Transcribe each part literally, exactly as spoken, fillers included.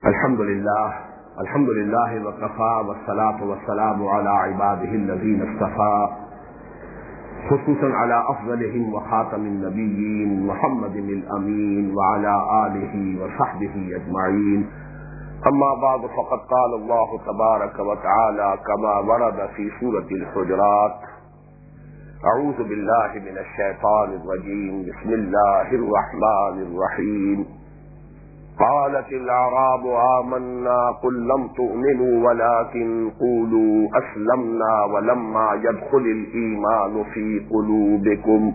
الحمد لله الحمد لله وكفى والصلاة والسلام على عباده الذين اصطفى خصوصا على أفضلهم وخاتم النبيين محمد الأمين وعلى آله وصحبه أجمعين. أما بعد فقد قال الله تبارك وتعالى كما ورد في سورة الحجرات: أعوذ بالله من الشيطان الرجيم بسم الله الرحمن الرحيم. قالت الأعراب آمنا قل لم تؤمنوا ولكن قولوا أسلمنا ولما يدخل الإيمان في قلوبكم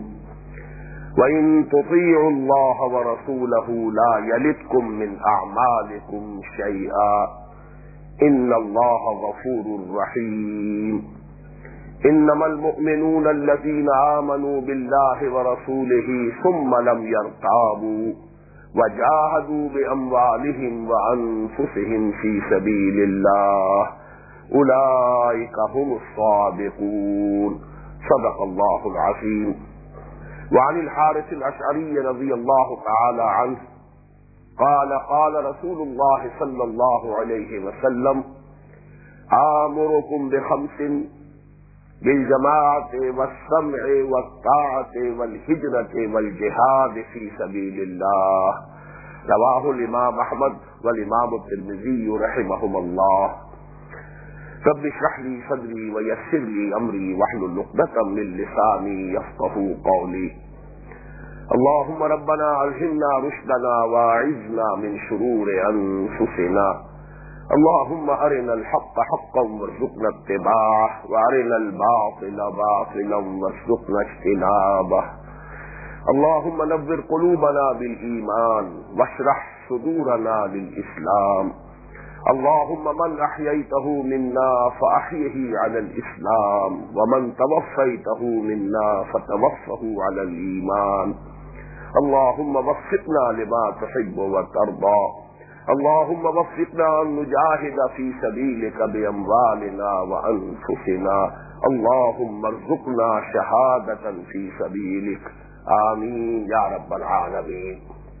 وإن تطيعوا الله ورسوله لا يلتكم من أعمالكم شيئا إن الله غفور رحيم. إنما المؤمنون الذين آمنوا بالله ورسوله ثم لم يرتابوا وجاهدوا بأموالهم وأنفسهم في سبيل الله أولئك هم الصادقون. صدق الله العظيم. وعن الحارث الأشعري رضي الله تعالى عنه قال قال رسول الله صلى الله عليه وسلم: آمركم بخمس بالجماعة والسمع والطاعة والهجرة والجهاد في سبيل الله. رواه الإمام أحمد والإمام الترمذي رحمهما الله. رب اشرح لي صدري ويسر لي أمري واحلل عقدة من لساني يفقهوا قولي. اللهم ربنا ألهمنا رشدنا وأعذنا من شرور أنفسنا. اللهم أرنا الحق حقا وارزقنا اتباعه وأرنا الباطل باطلا وارزقنا اجتنابه. اللهم نور قلوبنا بالإيمان واشرح صدورنا للإسلام. اللهم من أحييته منا فأحيه على الإسلام ومن توفيته منا فتوفه على الإيمان. اللهم وفقنا لما تحب وترضى. اللهم وفقنا أن نجاهد في سبيلك بأموالنا وأنفسنا. اللهم ارزقنا شهادة في سبيلك. آمین یا رب العالمین.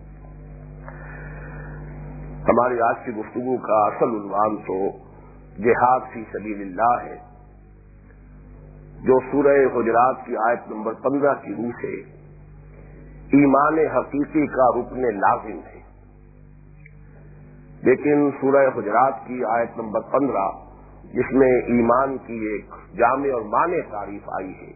ہماری آج کی گفتگو کا اصل عنوان تو جہاد فی سبیل اللہ ہے، جو سورہ حجرات کی آیت نمبر پندرہ کی روح سے ایمان حقیقی کا رکن لازم ہے. لیکن سورہ حجرات کی آیت نمبر پندرہ، جس میں ایمان کی ایک جامع اور مانع تعریف آئی ہے،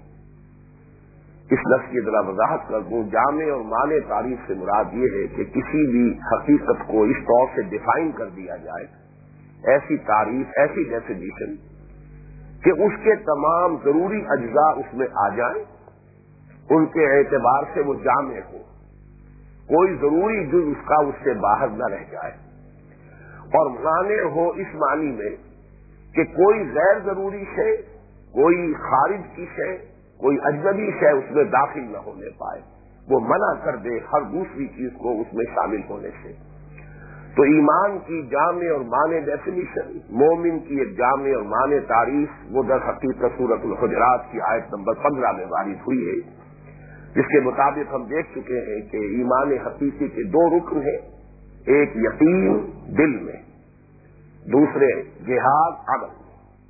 اس لفظ کی ذرا وضاحت کر دوں. جامع اور مانع تعریف سے مراد یہ ہے کہ کسی بھی حقیقت کو اس طور سے ڈیفائن کر دیا جائے، ایسی تعریف، ایسی ڈیفینیشن کہ اس کے تمام ضروری اجزاء اس میں آ جائیں، ان کے اعتبار سے وہ جامع ہو، کوئی ضروری جز اس کا اس سے باہر نہ رہ جائے. اور مانع ہو اس معنی میں کہ کوئی غیر ضروری شے، کوئی خارج کی شے، کوئی اجنبی شے اس میں داخل نہ ہونے پائے، وہ منع کر دے ہر دوسری چیز کو اس میں شامل ہونے سے. تو ایمان کی جامع اور مانع ڈیفینیشن، مومن کی ایک جامع اور مانع تعریف، وہ در حقیقت سورۃ الحجرات کی آیت نمبر پندرہ میں وارد ہوئی ہے، جس کے مطابق ہم دیکھ چکے ہیں کہ ایمان حقیقی کے دو رکن ہیں: ایک یقین دل میں، دوسرے جہاد عمل میں.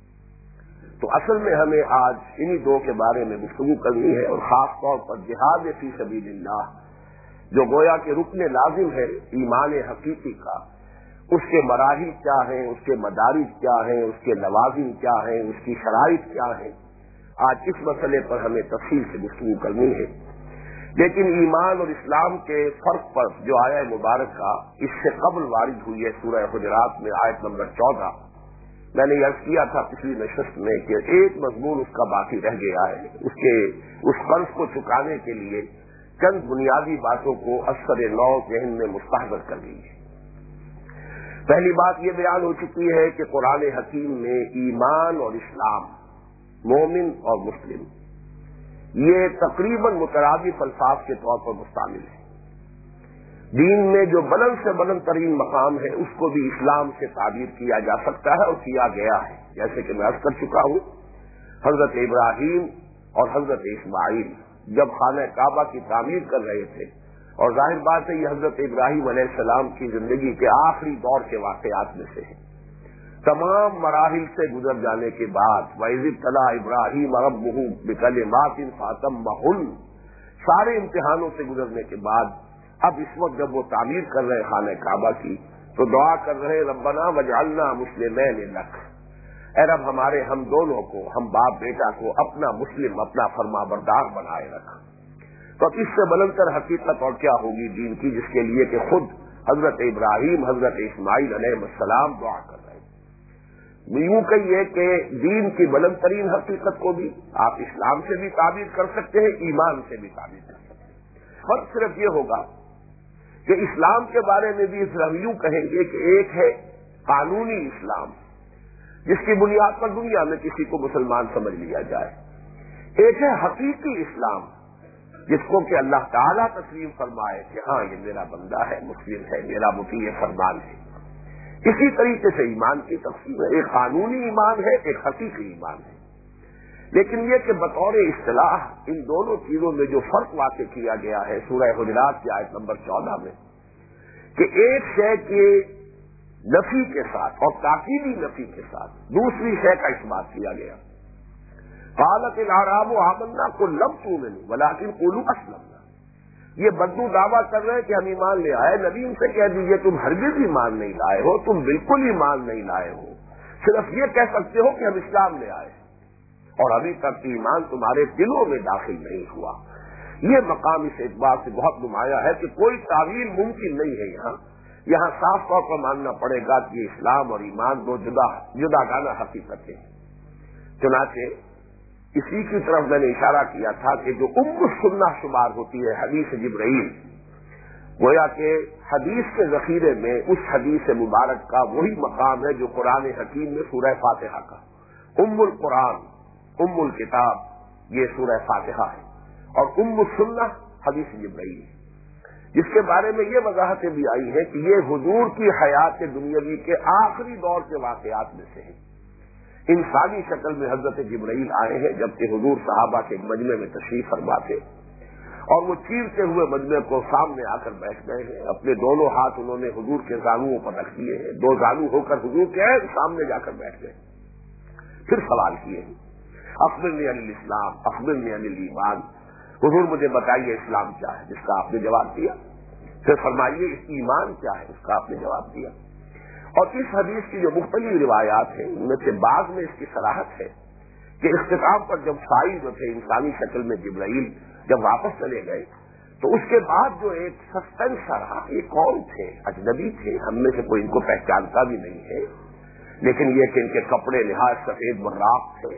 تو اصل میں ہمیں آج انہی دو کے بارے میں گفتگو کرنی ہے، اور خاص طور پر جہاد فی سبیل اللہ، جو گویا کہ رکن لازم ہے ایمان حقیقی کا. اس کے مراحل کیا ہیں، اس کے مدارج کیا ہیں، اس کے لوازم کیا ہیں، اس کی شرائط کیا ہیں، آج اس مسئلے پر ہمیں تفصیل سے گفتگو کرنی ہے. لیکن ایمان اور اسلام کے فرق پر جو آیا مبارکہ اس سے قبل وارد ہوئی ہے سورہ حجرات میں آیت نمبر چودہ، میں نے عرض کیا تھا پچھلی نشست میں کہ ایک مضمون اس کا باقی رہ گیا ہے. اس کے اس قرض کو چکانے کے لیے چند بنیادی باتوں کو اثر نو ذہن میں مستحضر کر لیجیے. پہلی بات یہ بیان ہو چکی ہے کہ قرآن حکیم میں ایمان اور اسلام، مومن اور مسلم، یہ تقریباً مترادف الفاظ کے طور پر مستعمل ہے. دین میں جو بلند سے بلند ترین مقام ہے اس کو بھی اسلام سے تعبیر کیا جا سکتا ہے اور کیا گیا ہے. جیسے کہ میں عرض کر چکا ہوں، حضرت ابراہیم اور حضرت اسماعیل جب خانہ کعبہ کی تعمیر کر رہے تھے، اور ظاہر بات ہے یہ حضرت ابراہیم علیہ السلام کی زندگی کے آخری دور کے واقعات میں سے ہے. تمام مراحل سے گزر جانے کے بعد وَإِذِ ابْتَلَىٰ إِبْرَاهِيمَ رَبُّهُ بِكَلِمَاتٍ فَأَتَمَّهُنَّ، سارے امتحانوں سے گزرنے کے بعد اب اس وقت جب وہ تعمیر کر رہے خانہ کعبہ کی تو دعا کر رہے ربنا وجعلنا مسلمین لک، اے رب ہمارے ہم دونوں کو، ہم باپ بیٹا کو اپنا مسلم، اپنا فرما بردار بنائے رکھ. تو اب اس سے بلند تر حقیقت اور کیا ہوگی دین کی، جس کے لیے کہ خود حضرت ابراہیم حضرت اسماعیل علیہ السلام دعا کر رہے ہیں. یوں کہیے کہ دین کی بلند ترین حقیقت کو بھی آپ اسلام سے بھی تعبیر کر سکتے ہیں، ایمان سے بھی تعبیر کر سکتے ہیں. فرق صرف یہ ہوگا کہ اسلام کے بارے میں بھی ہم یوں کہیں گے کہ ایک ہے قانونی اسلام جس کی بنیاد پر دنیا میں کسی کو مسلمان سمجھ لیا جائے، ایک ہے حقیقی اسلام جس کو کہ اللہ تعالیٰ تسلیم فرمائے کہ ہاں یہ میرا بندہ ہے، مسلم ہے، میرا مطیع فرمان ہے. اسی طریقے سے ایمان کی تقسیم ہے، ایک قانونی ایمان ہے، ایک حقیقی ایمان ہے. لیکن یہ کہ بطور اصطلاح ان دونوں چیزوں میں جو فرق واقع کیا گیا ہے سورہ حجرات کی آیت نمبر چودہ میں، کہ ایک شے کے نفی کے ساتھ اور تاکیدی نفی کے ساتھ دوسری شے کا اثبات کیا گیا. قالت الاعراب آمنا قل لم تؤمنوا ولکن قولوا اسلمنا. یہ بدو دعویٰ کر رہے ہیں کہ ہم ایمان لے آئے، نبی ان سے کہہ دیجئے تم ہرگز ایمان نہیں لائے ہو، تم بالکل ایمان نہیں لائے ہو، صرف یہ کہہ سکتے ہو کہ ہم اسلام لے آئے اور ابھی تک ایمان تمہارے دلوں میں داخل نہیں ہوا. یہ مقام اس اعتبار سے بہت نمایاں ہے کہ کوئی تعویل ممکن نہیں ہے. یہاں یہاں صاف طور پر ماننا پڑے گا کہ اسلام اور ایمان دو جدا جدا گانا حقیقتیں ہیں. چنانچہ اسی کی طرف میں نے اشارہ کیا تھا کہ جو ام السنہ شمار ہوتی ہے حدیث جبرائیل، گویا کہ حدیث کے ذخیرے میں اس حدیث مبارک کا وہی مقام ہے جو قرآن حکیم میں سورہ فاتحہ کا ام القرآن، ام الکتاب یہ سورہ فاتحہ ہے، اور ام السنہ حدیث جبرائیل ہے، جس کے بارے میں یہ وضاحتیں بھی آئی ہیں کہ یہ حضور کی حیات دنیاوی کے آخری دور کے واقعات میں سے ہیں. انسانی شکل میں حضرت جبرائیل آئے ہیں جبکہ حضور صحابہ کے مجمع میں تشریف فرما تھے، اور وہ چیرتے ہوئے مجمع کو سامنے آ کر بیٹھ گئے ہیں. اپنے دونوں ہاتھ انہوں نے حضور کے زانوؤں پر رکھ دیے ہیں، دو زانو ہو کر حضور کے سامنے جا کر بیٹھ گئے. پھر سوال کیے ہیں اخبرنی عن الاسلام اخبرنی عن الایمان، حضور مجھے بتائیے اسلام کیا ہے، جس کا آپ نے جواب دیا. پھر فرمائیے اس ایمان کیا ہے، اس کا آپ نے جواب دیا. اور اس حدیث کی جو مختلف روایات ہیں ان میں سے بعض میں اس کی صراحت ہے کہ اختتام پر جب سائی جو تھے انسانی شکل میں جبرائیل جب واپس چلے گئے تو اس کے بعد جو ایک سسپینس رہا، یہ کون تھے، اجنبی تھے، ہم میں سے کوئی ان کو پہچانتا بھی نہیں ہے، لیکن یہ کہ ان کے کپڑے نہایت سفید براق تھے،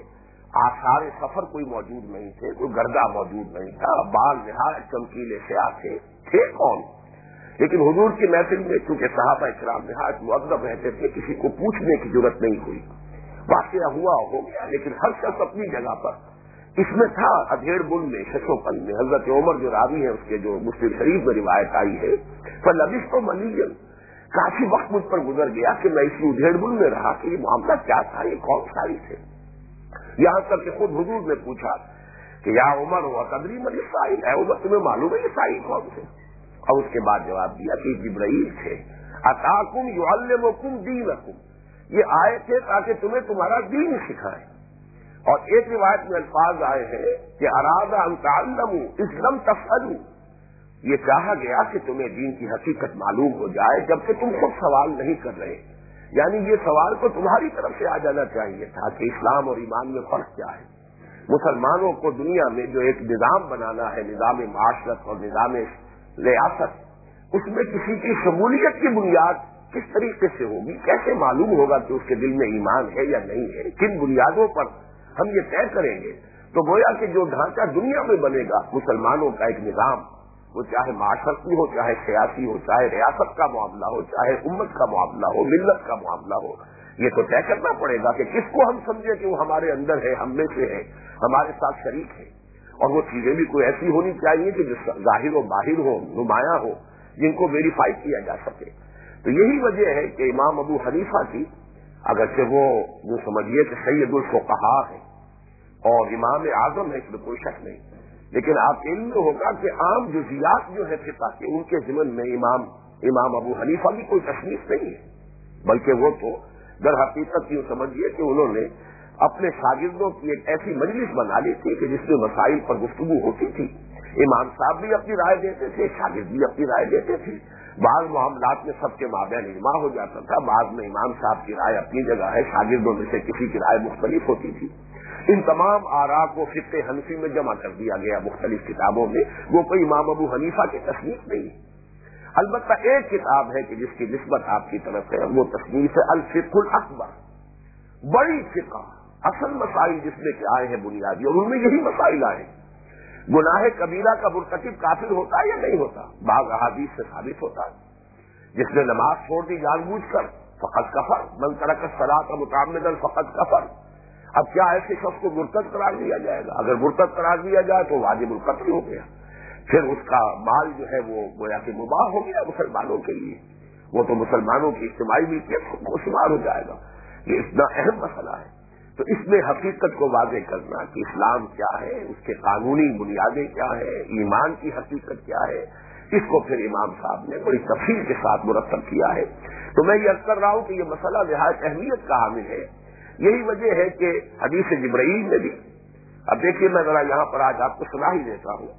آثار سفر کوئی موجود نہیں تھے، کوئی گردہ موجود نہیں تھا، بال نہایت چمکیلے سیاہ تھے، تھے کون؟ لیکن حضور کی محفل میں چونکہ صحابہ اکرام نہایت مؤدب رہتے تھے، کسی کو پوچھنے کی ضرورت نہیں ہوئی. واقعہ ہوا ہو گیا، لیکن ہر شخص اپنی جگہ پر اس میں تھا. ادھیڑ بن میں ششو پن میں حضرت عمر جو راوی ہے اس کے جو مسلم شریف میں روایت آئی ہے، فلبثت ملیا، کافی وقت مجھ پر گزر گیا کہ میں اسی ادھیڑ بن میں رہا کہ یہ معاملہ کیا تھا، یہ کون ساری تھے. یہاں تک کہ خود حضور نے پوچھا کہ یا عمر ہوا تدری من السائل، اے عمر تمہیں معلوم ہے یہ سائل کون تھے؟ اور اس کے بعد جواب دیا کہ جبرائیل تھے. اتاکم یعلمکم دینکم، یہ آئے تھے تاکہ تمہیں تمہارا دین سکھائیں. اور ایک روایت میں الفاظ آئے ہیں کہ اراد ان تعلموا اذ لم تفعلوا، یہ چاہا گیا کہ تمہیں دین کی حقیقت معلوم ہو جائے جبکہ تم خود سوال نہیں کر رہے. یعنی یہ سوال تو تمہاری طرف سے آ جانا چاہیے تھا کہ اسلام اور ایمان میں فرق کیا ہے. مسلمانوں کو دنیا میں جو ایک نظام بنانا ہے، نظام معاشرت اور نظام ریاست، اس میں کسی کی شمولیت کی بنیاد کس طریقے سے ہوگی، کیسے معلوم ہوگا کہ اس کے دل میں ایمان ہے یا نہیں ہے، کن بنیادوں پر ہم یہ طے کریں گے. تو گویا کہ جو ڈھانچہ دنیا میں بنے گا مسلمانوں کا ایک نظام، وہ چاہے معاشرتی ہو، چاہے سیاسی ہو، چاہے ریاست کا معاملہ ہو، چاہے امت کا معاملہ ہو، ملت کا معاملہ ہو، یہ تو طے کرنا پڑے گا کہ کس کو ہم سمجھے کہ وہ ہمارے اندر ہے، ہم میں سے ہے، ہمارے ساتھ شریک ہے. اور وہ چیزیں بھی کوئی ایسی ہونی چاہیے کہ جو ظاہر و باہر ہو، نمایاں ہو، جن کو ویریفائی کیا جا سکے. تو یہی وجہ ہے کہ امام ابو حنیفہ کی، اگرچہ وہ جو سمجھیے کہ سید الفقہاء ہے اور امام اعظم ہے، اس میں کوئی شک نہیں، لیکن آپ علم میں ہوگا کہ عام جزیات جو ہے فقہ کے ان کے ضمن میں امام امام ابو حنیفہ کی کوئی تصنیف نہیں ہے، بلکہ وہ تو در حقیقت یوں سمجھیے کہ انہوں نے اپنے شاگردوں کی ایک ایسی مجلس بنا لی تھی کہ جس میں مسائل پر گفتگو ہوتی تھی، امام صاحب بھی اپنی رائے دیتے تھے، شاگرد بھی اپنی رائے دیتے تھے، بعض معاملات میں سب کے مابین اجماع ہو جاتا تھا، بعض میں امام صاحب کی رائے اپنی جگہ ہے، شاگردوں میں سے کسی کی رائے مختلف ہوتی تھی۔ ان تمام آراء کو فقہ حنفی میں جمع کر دیا گیا مختلف کتابوں میں، وہ کوئی امام ابو حنیفہ کی تصنیف نہیں ہے۔ البتہ ایک کتاب ہے کہ جس کی نسبت آپ کی طرف ہے، وہ تصنیف ہے الفقہ الاکبر، بڑی فقہ، اصل مسائل جس میں کہ آئے ہیں بنیادی، اور ان میں یہی مسائل آئے ہیں۔ گناہ کبیرہ کا مرتکب کافر ہوتا ہے یا نہیں ہوتا؟ بعض احادیث سے ثابت ہوتا ہے، جس نے نماز چھوڑ دی جان بوجھ کر فقط کفر، من ترک الصلاۃ متعمدا فقط کفر۔ اب کیا ایسے شخص کو مرتد قرار دیا جائے گا؟ اگر مرتد قرار دیا جائے تو واجب القتل ہو گیا، پھر اس کا مال جو ہے وہ گویا کہ مباح ہو گیا مسلمانوں کے لیے، وہ تو مسلمانوں کی اجتماعی ملکیت کو شمار ہو جائے گا۔ یہ اتنا اہم مسئلہ ہے، تو اس میں حقیقت کو واضح کرنا کہ اسلام کیا ہے، اس کے قانونی بنیادیں کیا ہے، ایمان کی حقیقت کیا ہے، اس کو پھر امام صاحب نے بڑی تفصیل کے ساتھ مرتب کیا ہے۔ تو میں یہ عرض کر رہا ہوں کہ یہ مسئلہ نہایت اہمیت کا حامل ہے۔ یہی وجہ ہے کہ حدیث جبرائیل میں بھی، اب دیکھیے میں ذرا یہاں پر آج آپ کو سنا ہی دیتا ہوں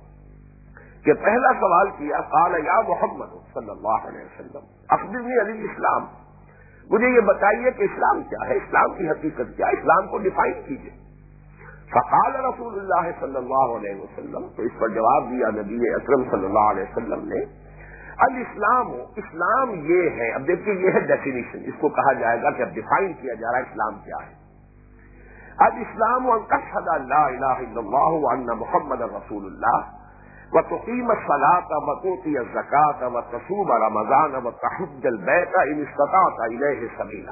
کہ پہلا سوال کیا، قال یا محمد صلی اللہ علیہ وسلم اخبرنی عن الاسلام، مجھے یہ بتائیے کہ اسلام کیا ہے، اسلام کی حقیقت کیا ہے، اسلام کو ڈیفائن کیجیے۔ فقال رسول اللہ صلی اللہ علیہ وسلم، تو اس پر جواب دیا نبی اکرم صلی اللہ علیہ وسلم نے، الاسلام، اسلام یہ ہے، اب دیکھیے یہ ہے ڈیفینیشن، اس کو کہا جائے گا کہ اب ڈیفائن کیا جا رہا ہے اسلام کیا ہے۔ الاسلام ان تشهد ان لا الہ الا اللہ وان محمد رسول اللہ وتقیم الصلاة وتؤتی الزکاة وتصوم رمضان وتحج البیت ان استطعت الیہ سبیلا۔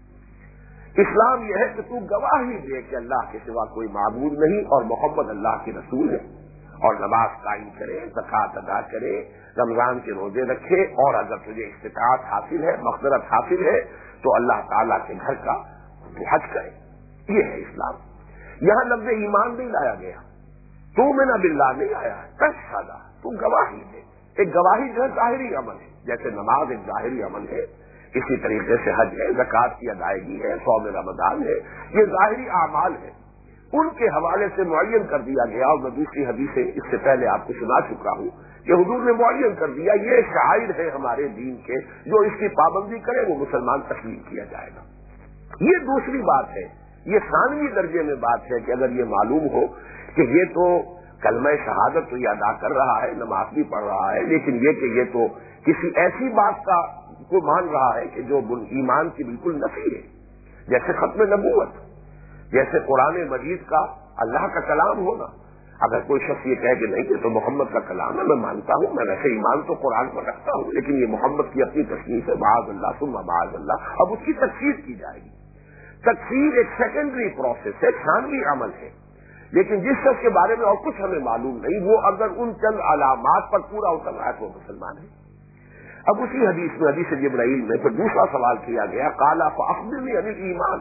اسلام یہ ہے کہ تو گواہی دے کہ اللہ کے سوا کوئی معبود نہیں اور محمد اللہ کے رسول ہے، اور نماز قائم کرے، زکوٰۃ ادا کرے، رمضان کے روزے رکھے، اور اگر تجھے استطاعت حاصل ہے، مغفرت حاصل ہے تو اللہ تعالیٰ کے گھر کا تو حج کرے۔ یہ ہے اسلام۔ یہاں لفظ ایمان نہیں لایا گیا، تو میں نہ باللہ نہیں آیا ہے، تشہد، تو گواہی دے۔ ایک گواہی جو ہے ظاہری عمل ہے، جیسے نماز ایک ظاہری عمل ہے، اسی طریقے سے حج ہے، زکوٰۃ کی ادائیگی ہے، صوم رمضان ہے، یہ ظاہری اعمال ہے، ان کے حوالے سے معین کر دیا گیا۔ اور میں دوسری حدیثیں اس سے پہلے آپ کو سنا چکا ہوں کہ حضور نے معین کر دیا یہ شعائر ہے ہمارے دین کے، جو اس کی پابندی کرے وہ مسلمان تسلیم کیا جائے گا۔ یہ دوسری بات ہے، یہ ثانوی درجے میں بات ہے کہ اگر یہ معلوم ہو کہ یہ تو کلمہ شہادت تو یہ ادا کر رہا ہے، نماز بھی پڑھ رہا ہے، لیکن یہ کہ یہ تو کسی ایسی بات کا کو مان رہا ہے کہ جو ایمان کی بالکل نفی ہے، جیسے ختم نبوت، جیسے قرآن مجید کا اللہ کا کلام ہونا۔ اگر کوئی شخص یہ کہے کہ نہیں کہ تو محمد کا کلام ہے، میں مانتا ہوں، میں ویسے ایمان تو قرآن پر رکھتا ہوں، لیکن یہ محمد کی اپنی تصنیف ہے، معاذ اللہ ثم معاذ اللہ، اب اس کی تکفیر کی جائے گی۔ تکفیر ایک سیکنڈری پروسیس ہے، ثانوی عمل ہے، لیکن جس شخص کے بارے میں اور کچھ ہمیں معلوم نہیں، وہ اگر ان چند علامات پر پورا اتر رہا ہے تو مسلمان ہے۔ اب اسی حدیث میں، حدیث جبرائیل میں پھر دوسرا سوال کیا گیا، قال فاخبرنی عن الایمان۔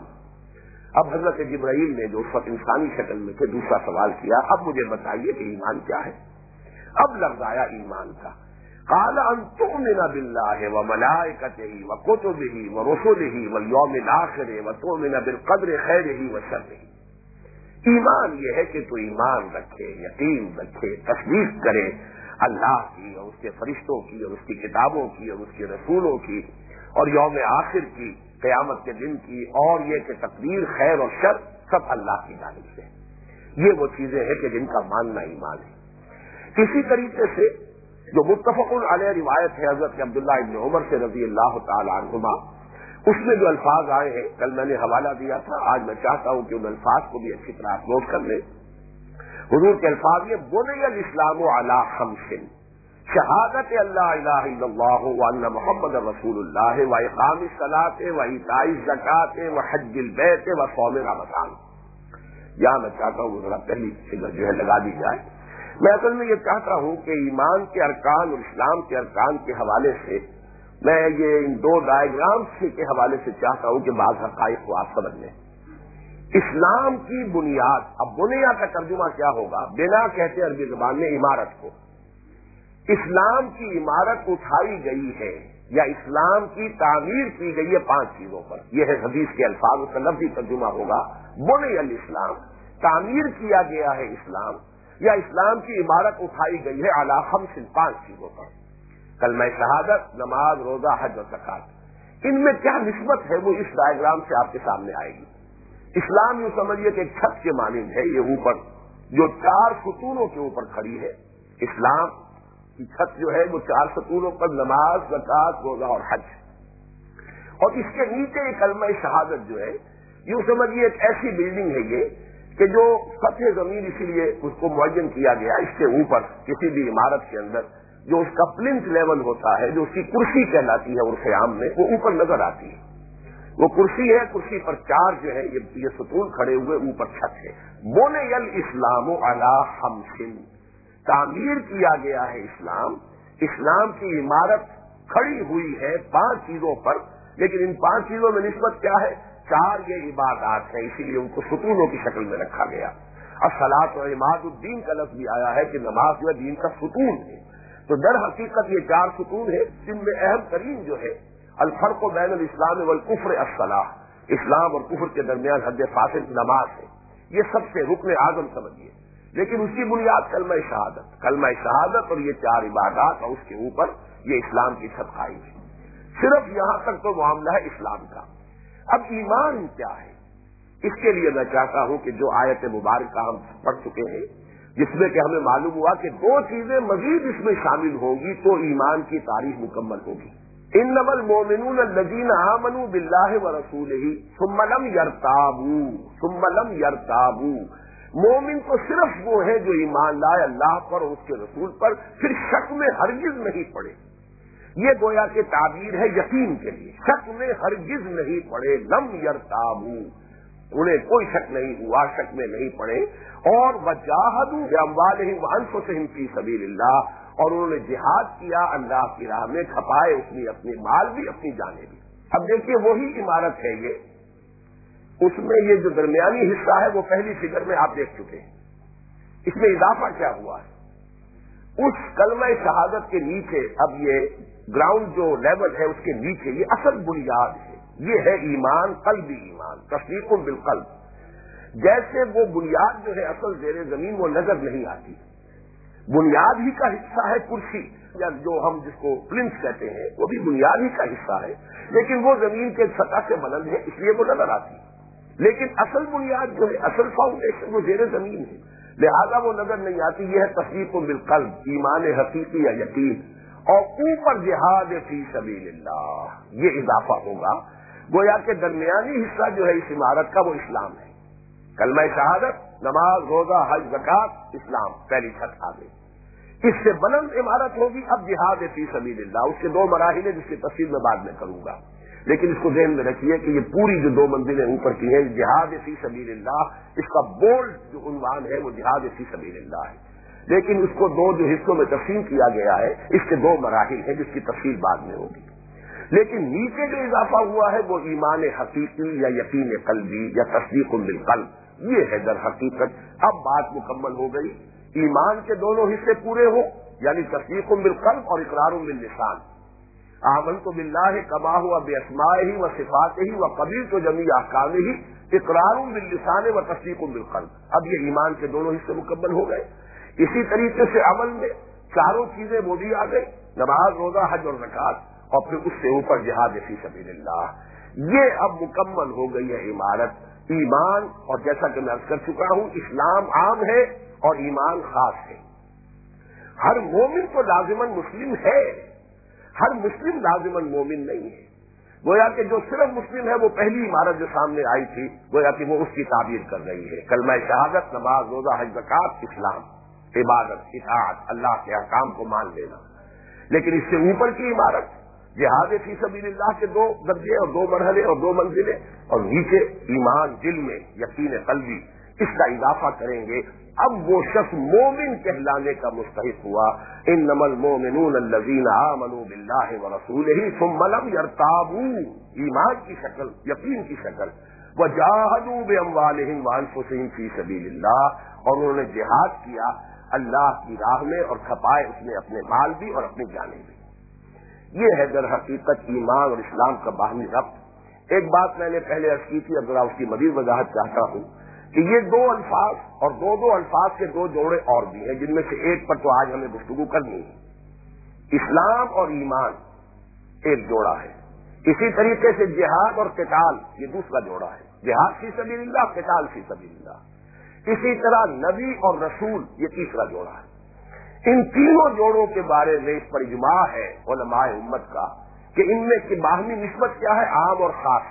اب حضرت جبرائیل نے جو اس وقت انسانی شکل میں تھے دوسرا سوال کیا، اب مجھے بتائیے کہ ایمان کیا ہے۔ اب لفظ آیا ایمان کا، قال ان تؤمن باللہ وملائکتہ وکتبہ ورسلہ والیوم الآخر وتؤمن بالقدر خیرہ وشرہ۔ ایمان یہ ہے کہ تو ایمان رکھے، یقین رکھے، تصدیق کرے اللہ کی اور اس کے فرشتوں کی اور اس کی کتابوں کی اور اس کے رسولوں کی اور یوم آخر کی، قیامت کے دن کی، اور یہ کہ تقدیر خیر اور شر سب اللہ کی جانب سے۔ یہ وہ چیزیں ہیں کہ جن کا ماننا ایمان ہے۔ اسی طریقے سے جو متفق علیہ روایت ہے حضرت عبداللہ ابن عمر سے رضی اللہ تعالی عنہما، اس میں جو الفاظ آئے ہیں، کل میں نے حوالہ دیا تھا، آج میں چاہتا ہوں کہ ان الفاظ کو بھی اچھی طرح نوٹ کر لیں۔ حضور کے الفاظ یہ، بنی الاسلام علی خمس، شہادت اللہ الہ الا اللہ وان محمد رسول اللہ واقام الصلاۃ وایتاء الزکاۃ وحج البیت وصوم رمضان۔ یہاں میں چاہتا ہوں ذرا پہلی فگر جو ہے لگا دی جائے۔ میں اصل میں یہ چاہتا ہوں کہ ایمان کے ارکان اور اسلام کے ارکان کے حوالے سے میں یہ ان دو ڈائیگرامس کے حوالے سے چاہتا ہوں کہ بعض حقائق کو آپ سمجھ لیں۔ اسلام کی بنیاد، اب بنیا کا ترجمہ کیا ہوگا؟ بنا کہتے ہیں عربی زبان میں عمارت کو. اسلام کی عمارت اٹھائی گئی ہے یا اسلام کی تعمیر کی گئی ہے پانچ چیزوں پر. یہ ہے حدیث کے الفاظ، اس کا لفظی ترجمہ ہوگا بنی الاسلام، تعمیر کیا گیا ہے اسلام، یا اسلام کی عمارت اٹھائی گئی ہے علی خمس، پانچ چیزوں پر. کلمہ شہادت، نماز، روزہ، حج و زکات. ان میں کیا نسبت ہے وہ اس ڈائیگرام سے آپ کے سامنے آئے گی. اسلام یوں سمجھیے کہ ایک چھت کے مانند ہے، یہ اوپر جو چار ستونوں کے اوپر کھڑی ہے. اسلام کی چھت جو ہے وہ چار ستونوں پر نماز، زکات، روزہ اور حج. اور اس کے نیچے یہ کلمہ شہادت جو ہے، یوں سمجھیے ایک ایسی بلڈنگ ہے یہ کہ جو سطح زمین اسی لیے اس کو معین کیا گیا، اس کے اوپر کسی بھی عمارت کے اندر جو اس کا پلنتھ لیول ہوتا ہے، جو اس کی کرسی کہلاتی ہے عرف عام میں، وہ اوپر نظر آتی ہے. وہ کرسی ہے، کرسی پر چار جو ہے یہ یہ ستون کھڑے ہوئے، اوپر چھت ہے. بنی الاسلام علی خمس، تعمیر کیا گیا ہے اسلام. اسلام کی عمارت کھڑی ہوئی ہے پانچ چیزوں پر، لیکن ان پانچ چیزوں میں نسبت کیا ہے؟ چار یہ عبادات ہیں، اسی لیے ان کو ستونوں کی شکل میں رکھا گیا. الصلاۃ و عماد الدین کا لفظ بھی آیا ہے کہ نماز جو دین کا ستون ہے. تو در حقیقت یہ چار ستون ہے، جن میں اہم ترین جو ہے الفرق بین الاسلام والکفر الصلاۃ، اسلام اور کفر کے درمیان حد فاصل نماز ہے. یہ سب سے رکن اعظم سمجھیے، لیکن اس کی بنیاد کلمہ شہادت کلمہ شہادت اور یہ چار عبادات، اور اس کے اوپر یہ اسلام کی چھت قائم ہے. صرف یہاں تک تو معاملہ ہے اسلام کا. اب ایمان کیا ہے؟ اس کے لیے میں چاہتا ہوں کہ جو آیت مبارکہ ہم پڑھ چکے ہیں، جس میں کہ ہمیں معلوم ہوا کہ دو چیزیں مزید اس میں شامل ہوں گی تو ایمان کی تعریف مکمل ہوگی. انما المؤمنون الذین آمنوا باللہ ورسولہ ثم لم یرتابوا ثم لم یرتابوا مومن تو صرف وہ ہے جو ایمان لائے اللہ پر اور اس کے رسول پر، پھر شک میں ہرگز نہیں پڑے. یہ گویا کہ تعبیر ہے یقین کے لیے. شک میں ہرگز نہیں پڑے، لم یرتابوا، انہیں کوئی شک نہیں ہوا، شک میں نہیں پڑے. اور وجاہدوا باموالہم وانفسہم فی سبیل اللہ، اور انہوں نے جہاد کیا اللہ کی راہ میں، کھپائے اس میں اپنے مال بھی اپنی جانیں بھی. اب دیکھیے وہی عمارت ہے یہ، اس میں یہ جو درمیانی حصہ ہے وہ پہلی فگر میں آپ دیکھ چکے ہیں. اس میں اضافہ کیا ہوا ہے؟ اس کلمہ شہادت کے نیچے اب یہ گراؤنڈ جو لیول ہے اس کے نیچے یہ اصل بنیاد ہے. یہ ہے ایمان، قلبی ایمان، تصدیق بالقلب. جیسے وہ بنیاد جو ہے اصل زیر زمین وہ نظر نہیں آتی، بنیاد ہی کا حصہ ہے کرسی، یا جو ہم جس کو پلنس کہتے ہیں وہ بھی بنیاد ہی کا حصہ ہے، لیکن وہ زمین کے سطح سے بلند ہے اس لیے وہ نظر آتی. لیکن اصل بنیاد جو ہے، اصل فاؤنڈیشن وہ زیر زمین ہے، لہذا وہ نظر نہیں آتی. یہ ہے تصدیق بالقلب، ایمان حقیقی یا یقین. اور اوپر جہاد فی سبیل اللہ، یہ اضافہ ہوگا. گویا کہ درمیانی حصہ جو ہے اس عمارت کا وہ اسلام ہے. کلمہ شہادت، نماز، روزہ، حج، زکات، اسلام، پہلی چھت آ گئی. اس سے بلند عمارت ہوگی اب جہاد فی سبیل اللہ. اس کے دو مراحل ہیں جس کی تفصیل میں بعد میں کروں گا، لیکن اس کو ذہن میں رکھیے کہ یہ پوری جو دو منزلیں اوپر کی ہیں، جہاد فی سبیل اللہ، اس کا بولڈ جو عنوان ہے وہ جہاد فی سبیل اللہ ہے. لیکن اس کو دو جو حصوں میں تقسیم کیا گیا ہے، اس کے دو مراحل ہیں جس کی تفصیل بعد میں ہوگی. لیکن نیچے جو اضافہ ہوا ہے وہ ایمان حقیقی یا یقین قلبی یا تصدیق بالقلب، یہ ہے در حقیقت. اب بات مکمل ہو گئی. ایمان کے دونوں حصے پورے ہو، یعنی تصدیق بالقلب اور اقرار باللسان. آمنت باللہ کما ہوا باسمائہ و صفاتہ و قبلت جمیع احکامہ، اقرار باللسان و تصدیق بالقلب. اب یہ ایمان کے دونوں حصے مکمل ہو گئے. اسی طریقے سے عمل میں چاروں چیزیں وہ بھی آ گئی، نماز، روزہ، حج اور زکات، اور پھر اس سے اوپر جہاد فی سبیل اللہ. یہ اب مکمل ہو گئی ہے عمارت. ایمان، اور جیسا کہ میں عرض کر چکا ہوں، اسلام عام ہے اور ایمان خاص ہے. ہر مومن تو لازماً مسلم ہے، ہر مسلم لازماً مومن نہیں ہے. گویا کہ جو صرف مسلم ہے وہ پہلی عمارت جو سامنے آئی تھی گویا کہ وہ اس کی تعبیر کر رہی ہے. کلمہ شہادت، نماز، روزہ، حج، زکات، اسلام، عبادت، اطاعت، اللہ کے احکام کو مان لینا. لیکن اس سے اوپر کی عمارت جہاد فی سبیل اللہ کے دو درجے اور دو مرحلے اور دو منزلیں، اور نیچے ایمان دل میں، یقین قلبی، اس کا اضافہ کریں گے. اب وہ شخص مومن کہلانے کا مستحق ہوا. انما المؤمنون الذین آمنوا باللہ ورسولہ ثم لم یرتابوا، ایمان کی شکل، یقین کی شکل. وجاہدوا باموالہم وانفسہم فی سبیل اللہ، اور انہوں نے جہاد کیا اللہ کی راہ میں اور کھپائے اس میں اپنے مال بھی اور اپنی جانیں بھی۔ یہ ہے در حقیقت ایمان اور اسلام کا باہمی ربط۔ ایک بات میں نے پہلے عرض کی تھی، اب ذرا اس کی مزید وضاحت چاہتا ہوں کہ یہ دو الفاظ اور دو دو الفاظ کے دو جوڑے اور بھی ہیں، جن میں سے ایک پر تو آج ہمیں گفتگو کرنی ہے۔ اسلام اور ایمان ایک جوڑا ہے، اسی طریقے سے جہاد اور قتال یہ دوسرا جوڑا ہے، جہاد فی سبیل اللہ، قتال فی سبیل اللہ۔ اسی طرح نبی اور رسول یہ تیسرا جوڑا ہے۔ ان تینوں جوڑوں کے بارے میں اس پر اجماع ہے علماء امت کا کہ ان میں کی باہمی نسبت کیا ہے، عام اور خاص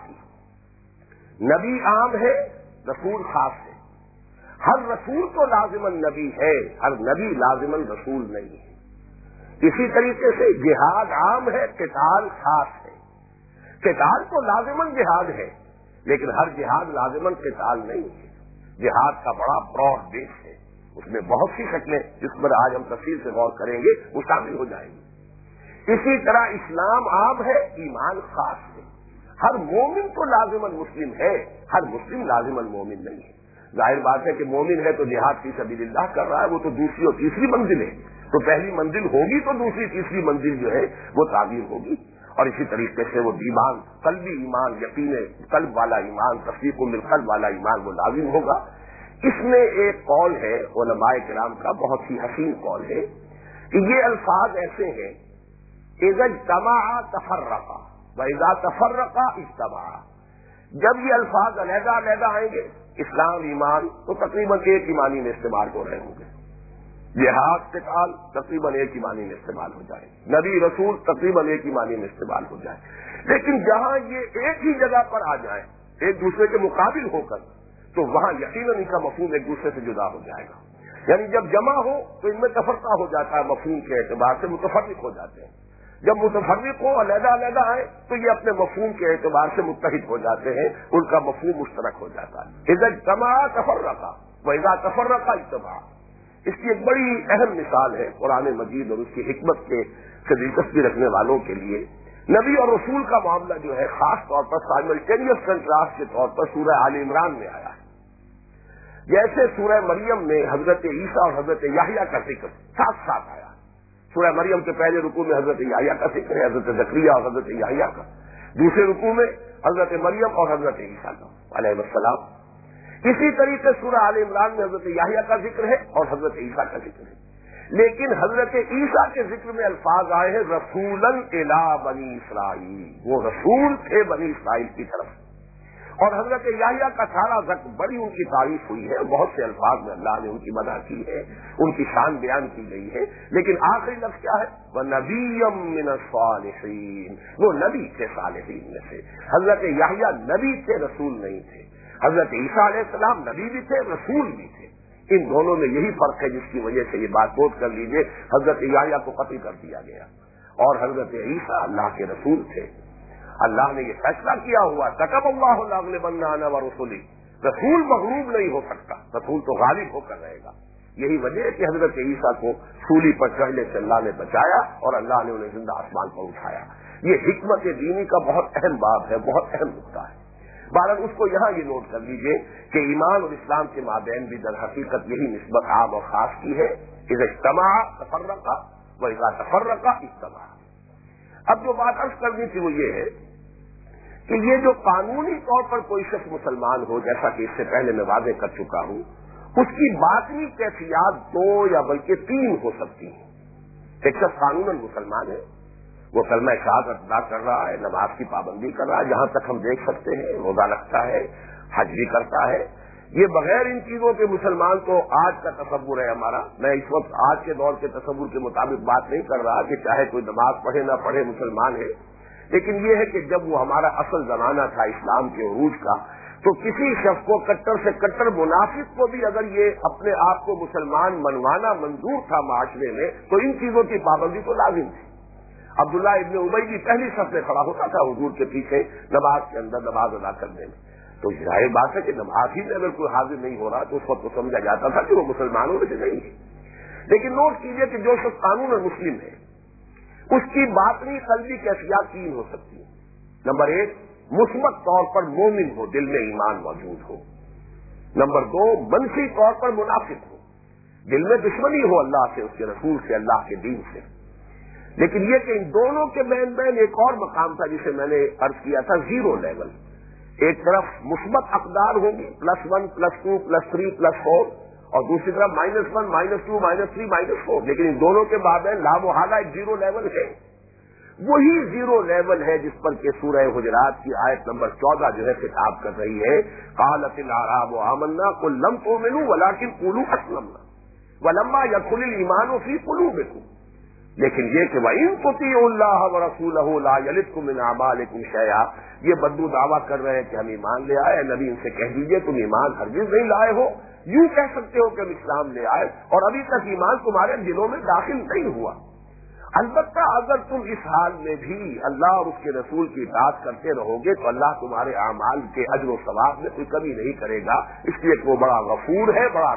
کی۔ نبی عام ہے، رسول خاص ہے۔ ہر رسول تو لازماً نبی ہے، ہر نبی لازماً رسول نہیں ہے۔ اسی طریقے سے جہاد عام ہے، قتال خاص ہے۔ قتال تو لازماً جہاد ہے، لیکن ہر جہاد لازماً قتال نہیں ہے۔ جہاد کا بڑا براڈ بیس ہے، اس میں بہت سی شکلیں جس پر آج ہم تفصیل سے غور کریں گے وہ شامل ہو جائیں گی۔ اسی طرح اسلام عام ہے، ایمان خاص ہے۔ ہر مومن تو لازماً مسلم ہے، ہر مسلم لازماً مومن نہیں ہے۔ ظاہر بات ہے کہ مومن ہے تو جہاد فی سبیل اللہ کر رہا ہے، وہ تو دوسری اور تیسری منزل ہے، تو پہلی منزل ہوگی تو دوسری تیسری منزل جو ہے وہ تعبیر ہوگی۔ اور اسی طریقے سے وہ ایمان، قلبی ایمان، یقین قلب والا ایمان، تصدیق بالقلب والا ایمان وہ لازم ہوگا۔ اس میں ایک قول ہے علماء کرام کا، بہت ہی حسین قول ہے کہ یہ الفاظ ایسے ہیں، اذا اجتمع تفرقا واذا تفرقا اجتمع۔ جب یہ الفاظ علیحدہ علیحدہ آئیں گے، اسلام ایمان تو تقریباً ایک ہی معنی میں استعمال ہو رہے ہوں گے، جہاد قتال تقریباً ایک ہی معنی میں استعمال ہو جائے، نبی رسول تقریباً ایک ہی معنی میں استعمال ہو جائے۔ لیکن جہاں یہ ایک ہی جگہ پر آ جائیں ایک دوسرے کے مقابل ہو کر، تو وہاں یقیناً ان کا مفہوم ایک دوسرے سے جدا ہو جائے گا۔ یعنی جب جمع ہو تو ان میں تفرقہ ہو جاتا ہے، مفہوم کے اعتبار سے متفرق ہو جاتے ہیں۔ جب متفرق ہو، علیحدہ علیحدہ آئے تو یہ اپنے مفہوم کے اعتبار سے متحد ہو جاتے ہیں، ان کا مفہوم مشترک ہو جاتا ہے۔ اذا اجتمع تفرقا واذا تفرقا اجتمع۔ اس کی ایک بڑی اہم مثال ہے قرآن مجید اور اس کی حکمت کے سے دلچسپی رکھنے والوں کے لیے، نبی اور رسول کا معاملہ جو ہے خاص طور پر سائملٹینیس کنٹراسٹ کے طور پر سورہ آل عمران میں آیا ہے۔ جیسے سورہ مریم میں حضرت عیسیٰ اور حضرت یحییٰ کا ذکر ساتھ ساتھ آیا، سورہ مریم کے پہلے رکوع میں حضرت یحییٰ کا ذکر ہے، حضرت زکریا اور حضرت یحییٰ کا، دوسرے رکوع میں حضرت مریم اور حضرت عیسیٰ کا علیہ السلام۔ اسی طریقے سورہ آل عمران میں حضرت یحییٰ کا ذکر ہے اور حضرت عیسیٰ کا ذکر ہے، لیکن حضرت عیسیٰ کے ذکر میں الفاظ آئے ہیں رسولاً الی بنی اسرائیل، وہ رسول تھے بنی اسرائیل کی طرف، اور حضرت یحییٰ کا سارا ذکر بڑی ان کی تعریف ہوئی ہے، بہت سے الفاظ میں اللہ نے ان کی مدح کی ہے، ان کی شان بیان کی گئی ہے، لیکن آخری لفظ کیا ہے، وَنَبِيًّا مِّنَ الصَّالِحِينَ، وہ نبی تھے صالحین میں سے۔ حضرت یحییٰ نبی تھے، رسول نہیں تھے۔ حضرت عیسیٰ علیہ السلام نبی بھی تھے، رسول بھی تھے۔ ان دونوں میں یہی فرق ہے جس کی وجہ سے یہ بات نوٹ کر لیجیے، حضرت یحییٰ کو قتل کر دیا گیا اور حضرت عیسیٰ اللہ کے رسول تھے۔ اللہ نے یہ فیصلہ کیا ہوا، کتب اللہ لأغلبن انا ورسلی، رسول مغلوب نہیں ہو سکتا، رسول تو غالب ہو کر رہے گا۔ یہی وجہ ہے کہ حضرت عیسیٰ کو سولی پر چڑھنے سے اللہ نے بچایا اور اللہ نے انہیں زندہ آسمان پر اٹھایا۔ یہ حکمت دینی کا بہت اہم باب ہے، بہت اہم نقطہ ہے۔ بہرحال اس کو یہاں یہ نوٹ کر لیجیے کہ ایمان اور اسلام کے مابین بھی در حقیقت یہی نسبت عام اور خاص کی ہے، اذا اجتمع تفرقا واذا تفرقا اجتمع۔ اب جو بات عرض کرنی تھی وہ یہ ہے کہ یہ جو قانونی طور پر کوئی شخص مسلمان ہو، جیسا کہ اس سے پہلے میں واضح کر چکا ہوں، اس کی باطنی کیفیات دو یا بلکہ تین ہو سکتی ہیں۔ ایک شخص قانوناً مسلمان ہے، وہ کلمہ شہادت ادا کر رہا ہے، نماز کی پابندی کر رہا ہے، جہاں تک ہم دیکھ سکتے ہیں، روزہ رکھتا ہے، حج بھی کرتا ہے۔ یہ بغیر ان چیزوں کے مسلمان تو آج کا تصور ہے ہمارا، میں اس وقت آج کے دور کے تصور کے مطابق بات نہیں کر رہا کہ چاہے کوئی نماز پڑھے نہ پڑھے مسلمان ہے، لیکن یہ ہے کہ جب وہ ہمارا اصل زمانہ تھا اسلام کے عروج کا، تو کسی شخص کو کٹر سے کٹر منافق کو بھی اگر یہ اپنے آپ کو مسلمان منوانا منظور تھا معاشرے میں، تو ان چیزوں کی پابندی تو لازم تھی۔ عبداللہ ابن ابی بھی پہلی صف میں کھڑا ہوتا تھا حضور کے پیچھے نماز کے اندر نماز ادا کرنے میں، تو ظاہر بات ہے کہ نماز ہی میں اگر کوئی حاضر نہیں ہو رہا تو اس وقت تو سمجھا جاتا تھا کہ وہ مسلمانوں میں سے نہیں ہے۔ لیکن نوٹ کیجئے کہ جو شخص قانون اور مسلم ہے، اس کی باطنی قلبی کیفیات تین ہو سکتی ہیں۔ نمبر ایک، مثبत तौर पर मोमिन हो, दिल में ईमान मौजूद हो। नंबर दो, मनफी तौर पर मुनाफिक हो, दिल में दुश्मनी हो अल्लाह से, उसके रसूल से, अल्लाह के दीन से। लेकिन ये कि इन दोनों के बैन बैन एक और मकाम था जिसे मैंने अर्ज किया था, जीरो लेवल। एक तरफ मुस्बत अकदार होगी, plus one, plus two, plus three, plus four, और दूसरी तरफ minus one, minus two, minus three, minus four. लेकिन इन दोनों के बाबैन लामोहाला एक जीरो लेवल है। वही जीरो लेवल है जिस पर के सूरह हुजरात की आयत नंबर चौदह जो है खिताब कर रही है, क़ालतिल अराबु आमन्ना कुल लम तुमिनू वलाकिन क़ूलू अस्लमना वलम्मा यदखुलिल ईमानु फी क़ुलूबिकुम। लेकिन ये कि वइन तुतीउल्लाह व रसूलहु ला यलिदकुम मिन अमालिकुम शैआ, ये बद्दू दावा कर रहे हैं कि हम ईमान ले आए। नबी इनसे कह दीजिए तुम ईमान हरगिज नहीं लाए हो। यूं कह सकते हो कि हम इस्लाम ले आए और अभी तक ईमान तुम्हारे दिलों में दाखिल नहीं हुआ। अलबत्ता अगर तुम इस हाल में भी अल्लाह और उसके रसूल की इताअत करते रहोगे तो अल्लाह तुम्हारे आमाल के अज्र व सवाब में कोई कमी नहीं करेगा, इसलिए वो बड़ा गफूर है, बड़ा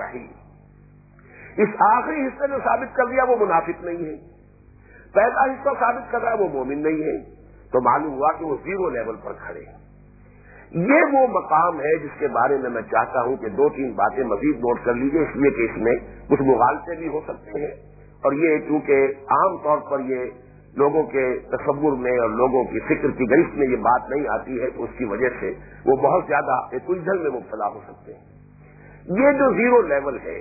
रहीम। इस आखिरी हिस्से ने साबित कर दिया वो मुनाफिक नहीं है, पहला हिस्सा साबित कर रहा है वो मोमिन नहीं है, तो मालूम हुआ कि वो जीरो लेवल पर खड़े हैं। ये वो मकाम है जिसके बारे में मैं चाहता हूं कि दो तीन बातें मजीद नोट कर लीजिए, इसलिए कि इसमें कुछ मुगालते भी हो सकते हैं और ये चूंकि आम तौर पर ये लोगों के तसव्वुर में और लोगों की फिक्र की गरिश्त में ये बात नहीं आती है, तो उसकी वजह से वो बहुत ज्यादा एक उलझन में मुब्तला हो सकते हैं। ये जो जीरो लेवल है,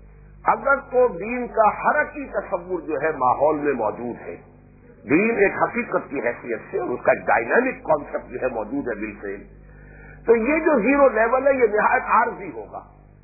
अगर तो दीन का हरकी तसव्वुर जो है माहौल में मौजूद है, दीन एक हकीकत की हैसियत से और उसका एक डायनामिक कॉन्सेप्ट जो है मौजूद है बिल्कुल, तो ये जो जीरो लेवल है ये निहायत आर्जी होगा,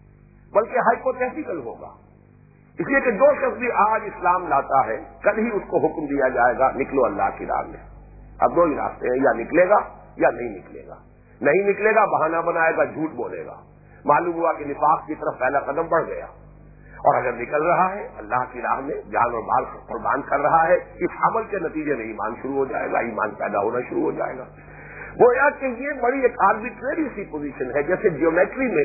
बल्कि हाइपोथेटिकल होगा। इसलिए कि जो शख्स भी आज इस्लाम लाता है कल ही उसको हुक्म दिया जाएगा निकलो अल्लाह की राह में। अब दो ही रास्ते हैं, या निकलेगा या नहीं निकलेगा। नहीं निकलेगा बहाना बनाएगा, झूठ बोलेगा, मालूम हुआ कि निफाक की तरफ पहला कदम बढ़ गया। और अगर निकल रहा है अल्लाह की राह में, जान और माल कुर्बान कर रहा है, इस अमल के नतीजे में ईमान शुरू हो जाएगा, ईमान पैदा होना शुरू हो जाएगा। गोया कि ये बड़ी एक आर्बिट्रेरी सी पोजीशन है, जैसे जियोमेट्री में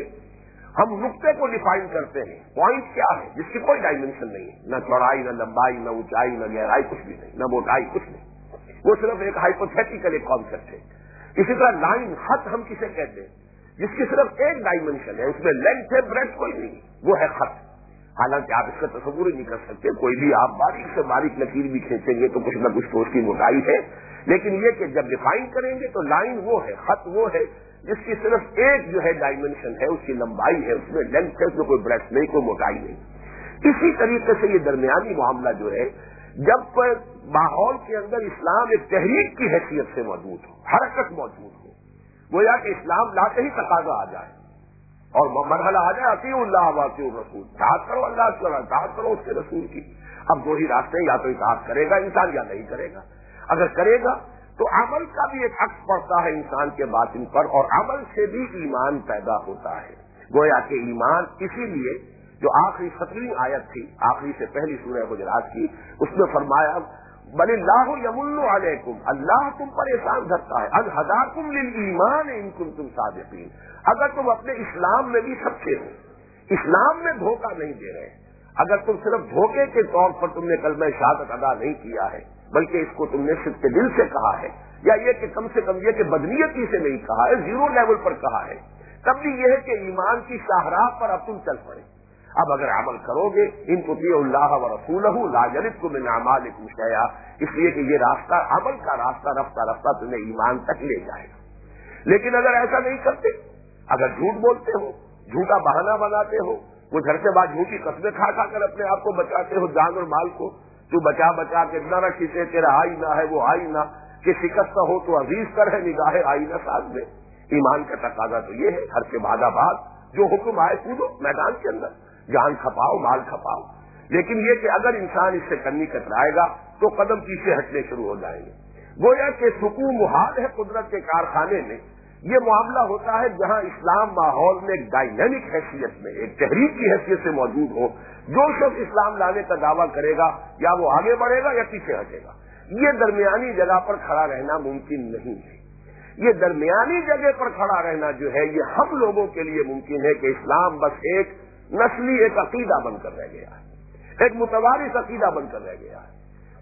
हम नुक्ते को डिफाइन करते हैं, पॉइंट क्या है जिसकी कोई डायमेंशन नहीं है, न चौड़ाई, न लंबाई, न ऊंचाई, न गहराई, कुछ भी नहीं, न मोटाई, कुछ नहीं, वो सिर्फ एक हाइपोथेटिकल एक कॉन्सेप्ट है। इसी तरह लाइन, खत हम किसे कहते हैं, जिसकी सिर्फ एक डायमेंशन है, उसमें लेंथ है, ब्रेथ कोई नहीं, वो है खत। हालांकि आप इसका तस्वुर ही नहीं कर सकते, कोई भी आप बारीक से बारीक लकीर भी खींचेंगे तो कुछ न कुछ तो उसकी मोटाई है, लेकिन ये कि जब डिफाइन करेंगे तो लाइन वो है, खत वो है जिसकी सिर्फ एक जो है डायमेंशन है, उसकी लंबाई है, उसमें लेंथ है, उसमें कोई ब्रेथ नहीं, कोई मोटाई नहीं। इसी तरीके से ये दरमियानी मामला जो है, जब माहौल के अंदर इस्लाम एक तहरीक की हैसियत से मौजूद हो, हरकत मौजूद हो, गोया कि इस्लाम लाते ही तकाजा आ जाए और मरहला आ जाए अतीउल्लाह व अतीउर रसूल, इताअत करो अल्लाह की, इताअत करो उसके रसूल की। अब दो ही रास्ते, या तो इताअत करेगा इंसान या नहीं करेगा। अगर करेगा तो अमल का भी एक अक्स पड़ता है इंसान के बातिन पर, और अमल से भी ईमान पैदा होता है। गोया के ईमान, इसीलिए जो आखिरी सत्रहवीं आयत थी, आखिरी से पहली सूरह हुजरात की, उसमें फरमाया बलिल्लाहु यमुन्नु अलैकुम, अल्लाह तुम पर एहसान धरता है, अन हदाकुम लिल ईमान इन कुंतुम सादिकीन, अगर तुम अपने इस्लाम में भी सच्चे हो, इस्लाम में धोखा नहीं दे रहे, अगर तुम सिर्फ धोखे के तौर पर तुमने कलमा शहादत अदा नहीं किया है, बल्कि इसको तुमने सिर्फ के दिल से कहा है, या ये कि कम से कम ये कि बदनीयती से नहीं कहा है, जीरो लेवल पर कहा है, तब भी यह है कि ईमान की शाहराह पर अब तुम चल पड़े। अब अगर अमल करोगे, इन तुतीउल्लाह व रसूलहु ला यलिदकुम मिन अमालिकुम शैआ, इसलिए कि ये रास्ता, अमल का रास्ता रफ्ता रफ्ता तुम्हें ईमान तक ले जाएगा। लेकिन अगर ऐसा नहीं करते, अगर झूठ बोलते हो, झूठा बहाना बनाते हो, वो घर से बाद झूठी कस्में खा खा कर अपने आप को बचाते हो, जान और माल को, तू बचा बचा के इतना न खींचे तेरा आई ना है वो आई ना, कि शिकस्त हो तो अजीज कर है निगाहे आई ना साथ में। ईमान का तकाजा तो ये है, हर से भागाभाग, जो हुक्म आए कूदो मैदान के अंदर, जान खपाओ, माल खपाओ। लेकिन ये कि अगर इंसान इससे कन्नी कतराएगा तो कदम पीछे हटने शुरू हो जाएंगे। गोया के सुकून मुहाल है कुदरत के कारखाने में, ये मामला होता है जहां इस्लाम माहौल में एक डायनेमिक हैसियत में, एक तहरीक की हैसियत से मौजूद हो। जो शख्स इस्लाम लाने का दावा करेगा, या वो आगे बढ़ेगा या पीछे हटेगा। ये दरमियानी जगह पर खड़ा रहना मुमकिन नहीं है। ये दरमियानी जगह पर खड़ा रहना जो है, ये हम लोगों के लिए मुमकिन है कि इस्लाम बस एक नस्ली एक अकीदा बनकर रह गया है, एक मुतवारिस अकीदा बनकर रह गया है।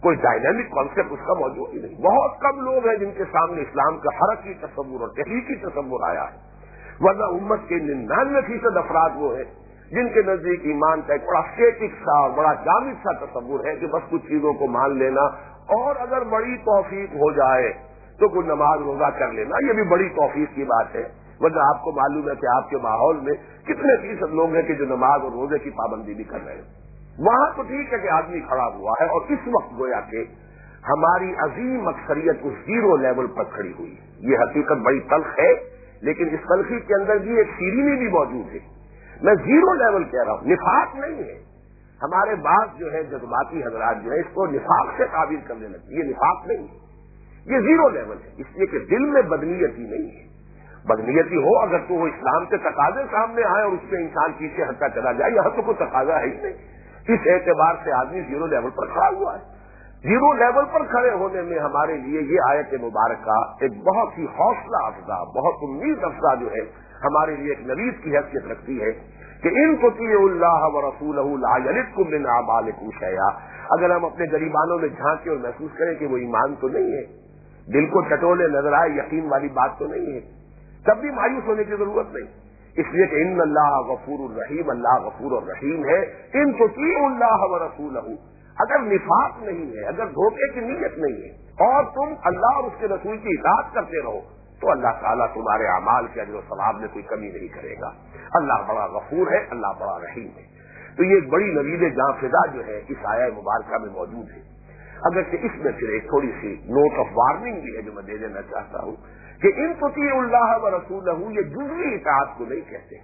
کوئی ڈائنامک کانسیپٹ اس کا موجود ہی نہیں. بہت کم لوگ ہیں جن کے سامنے اسلام کا حرکی تصور اور تحریکی تصور آیا ہے، ورنہ امت کے ننانوے فیصد افراد وہ ہیں جن کے نزدیک ایمان کا ایک بڑا اسٹیٹک سا اور بڑا جامد سا تصور ہے کہ بس کچھ چیزوں کو مان لینا، اور اگر بڑی توفیق ہو جائے تو کوئی نماز روزہ کر لینا، یہ بھی بڑی توفیق کی بات ہے. ورنہ آپ کو معلوم ہے کہ آپ کے ماحول میں کتنے فیصد لوگ ہیں کہ جو نماز اور روزے کی پابندی بھی کر رہے ہیں. وہاں تو ٹھیک ہے کہ آدمی کھڑا ہوا ہے، اور اس وقت گویا کہ ہماری عظیم اکثریت اس زیرو لیول پر کھڑی ہوئی ہے. یہ حقیقت بڑی تلخ ہے، لیکن اس تلخی کے اندر بھی ایک شیرینی بھی موجود ہے. میں زیرو لیول کہہ رہا ہوں، نفاق نہیں ہے. ہمارے بعض جو ہے جذباتی حضرات جو ہے اس کو نفاق سے تعبیر کرنے لگتے، یہ نفاق نہیں ہے، یہ زیرو لیول ہے. اس لیے کہ دل میں بدنیتی نہیں ہے. بدنیتی ہو اگر تو وہ اسلام کے تقاضے سامنے آئے اور اس میں انسان پیچھے ہٹتا چلا جائے، یہاں تو کوئی تقاضا ہے ہی نہیں. اس اعتبار سے آدمی زیرو لیول پر کھڑا ہوا ہے. زیرو لیول پر کھڑے ہونے میں ہمارے لیے یہ آیت مبارکہ ایک بہت ہی حوصلہ افزا، بہت امید افزا جو ہے ہمارے لیے ایک نوید کی حیثیت رکھتی ہے کہ ان تطیعوا اللہ ورسولہ لا یلدکم من اعمالکم شیئا. اگر ہم اپنے غریبانوں میں جھانکیں اور محسوس کریں کہ وہ ایمان تو نہیں ہے، دل کو ٹٹولے نظر آئے، یقین والی بات تو نہیں ہے، تب بھی مایوس ہونے کی ضرورت نہیں. اس لیے کہ ان اللہ غفور الرحیم، اللہ غفور الرحیم ہے. ان تطیعوا اللہ ورسولہ، اگر نفاق نہیں ہے، اگر دھوکے کی نیت نہیں ہے اور تم اللہ اور اس کے رسول کی اطاعت کرتے رہو تو اللہ تعالیٰ تمہارے اعمال کے اجر و ثواب میں کوئی کمی نہیں کرے گا. اللہ بڑا غفور ہے، اللہ بڑا رحیم ہے. تو یہ ایک بڑی نوید جاں فضا جو ہے اس آیہ مبارکہ میں موجود ہے. اگرچہ اس میں پھر ایک تھوڑی سی نوٹ آف وارننگ بھی ہے جو میں دے دینا چاہتا ہوں کہ ان تطیعوا اللہ ورسولہ یہ جزوی اطاعت کو نہیں کہتے،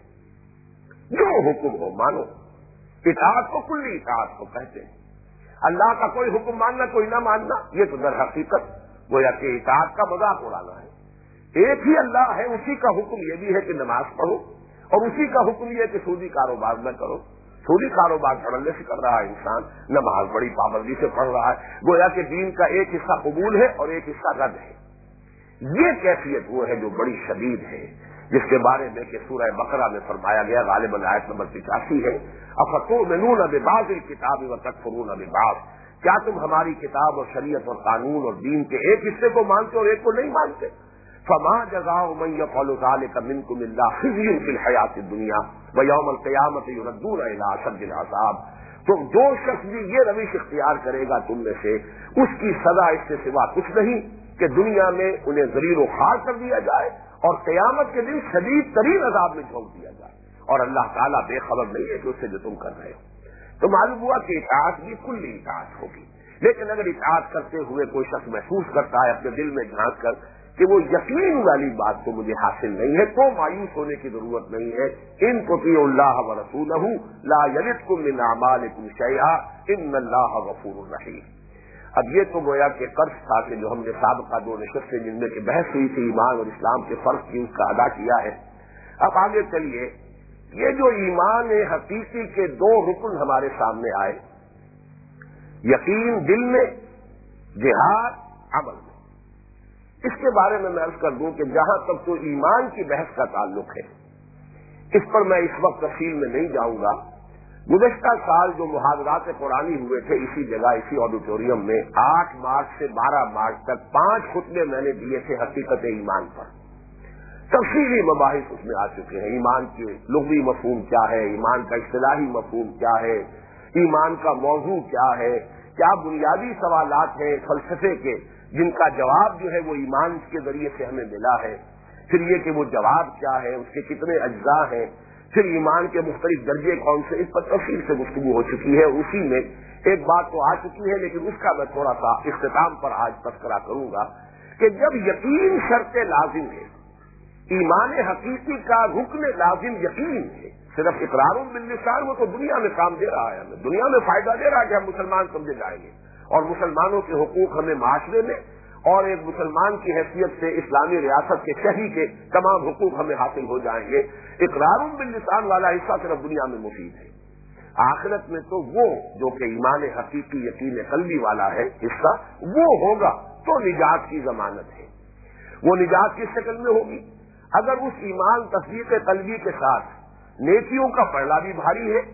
جو حکم ہو مانو. اطاعت کو کلی اطاعت کو کہتے ہیں. اللہ کا کوئی حکم ماننا کوئی نہ ماننا یہ تو در حقیقت گویا کہ اطاعت کا مذاق اڑانا ہے. ایک ہی اللہ ہے، اسی کا حکم یہ بھی ہے کہ نماز پڑھو، اور اسی کا حکم یہ ہے کہ سودی کاروبار نہ کرو. سودی کاروبار پڑھنے سے کر رہا ہے انسان، نماز بڑی پابندی سے پڑھ رہا ہے. گویا کہ دین کا ایک حصہ قبول ہے اور ایک حصہ رد ہے. یہ کیفیت وہ ہے جو بڑی شدید ہے، جس کے بارے میں کہ سورہ بقرہ میں فرمایا گیا، غالباً آیت نمبر پچاسی ہے، افتؤمنون ببعض الکتاب وتکفرون ببعض. کیا تم ہماری کتاب اور شریعت اور قانون اور دین کے ایک حصے کو مانتے اور ایک کو نہیں مانتے؟ فما جزاء من يفعل ذلك منكم الا خزي في الحیاۃ الدنیا ویوم القیامۃ یردون الی اشد العذاب. تو جو شخص بھی یہ روش اختیار کرے گا تم میں سے، اس کی سزا اس سے سوا کچھ نہیں کہ دنیا میں انہیں ذلیل و خوار کر دیا جائے اور قیامت کے دن شدید ترین عذاب میں جھونک دیا جائے. اور اللہ تعالیٰ بے خبر نہیں ہے کہ اس سے جو تم کر رہے ہو. تو معلوم ہوا کہ اطاعت بھی کلی اطاعت ہوگی. لیکن اگر اطاعت کرتے ہوئے کوئی شخص محسوس کرتا ہے اپنے دل میں جھانک کر کہ وہ یقین والی بات تو مجھے حاصل نہیں ہے، تو مایوس ہونے کی ضرورت نہیں ہے. ان تطیعوا اللہ ورسولہ لا یلدکم من اعمالکم شیئا ان اللہ غفور رحیم. اب یہ تو گویا کہ قرض تھا کہ جو ہم نے سابقہ دو نشستیں جن میں کہ بحث ہوئی تھی ایمان اور اسلام کے فرق کی، اس کا ادا کیا ہے. اب آگے چلیے، یہ جو ایمان حقیقی کے دو رکن ہمارے سامنے آئے، یقین دل میں، جہاد عمل میں، اس کے بارے میں میں عرض کر دوں کہ جہاں تک تو ایمان کی بحث کا تعلق ہے اس پر میں اس وقت تفصیل میں نہیں جاؤں گا. گزشتہ سال جو محاضرات قرآنی ہوئے تھے اسی جگہ اسی آڈیٹوریم میں، آٹھ مارچ سے بارہ مارچ تک پانچ خطبے میں نے دیے تھے حقیقت ایمان پر. تفصیلی مباحث اس میں آ چکے ہیں. ایمان کے لغوی مفہوم کیا ہے، ایمان کا اصطلاحی مفہوم کیا ہے، ایمان کا موضوع کیا ہے، کیا بنیادی سوالات ہیں فلسفے کے جن کا جواب جو ہے وہ ایمان کے ذریعے سے ہمیں ملا ہے. پھر یہ کہ وہ جواب کیا ہے، اس کے کتنے اجزاء ہیں، پھر ایمان کے مختلف درجے کون سے، اس پر تفصیل سے گفتگو ہو چکی ہے. اسی میں ایک بات تو آ چکی ہے لیکن اس کا میں تھوڑا سا اختتام پر آج تذکرہ کروں گا کہ جب یقین شرط لازم ہے، ایمان حقیقی کا رکن لازم یقین ہے. صرف اقرار باللسان وہ تو دنیا میں کام دے رہا ہے، ہمیں دنیا میں فائدہ دے رہا ہے کہ ہم مسلمان سمجھے جائیں گے اور مسلمانوں کے حقوق ہمیں معاشرے میں اور ایک مسلمان کی حیثیت سے اسلامی ریاست کے شہری کے تمام حقوق ہمیں حاصل ہو جائیں گے. اقرار باللسان والا حصہ صرف دنیا میں مفید ہے. آخرت میں تو وہ جو کہ ایمان حقیقی یقین قلبی والا ہے حصہ وہ ہوگا تو نجات کی ضمانت ہے. وہ نجات کس شکل میں ہوگی؟ اگر اس ایمان تصدیق قلبی کے ساتھ نیکیوں کا پڑھنا بھی بھاری ہے،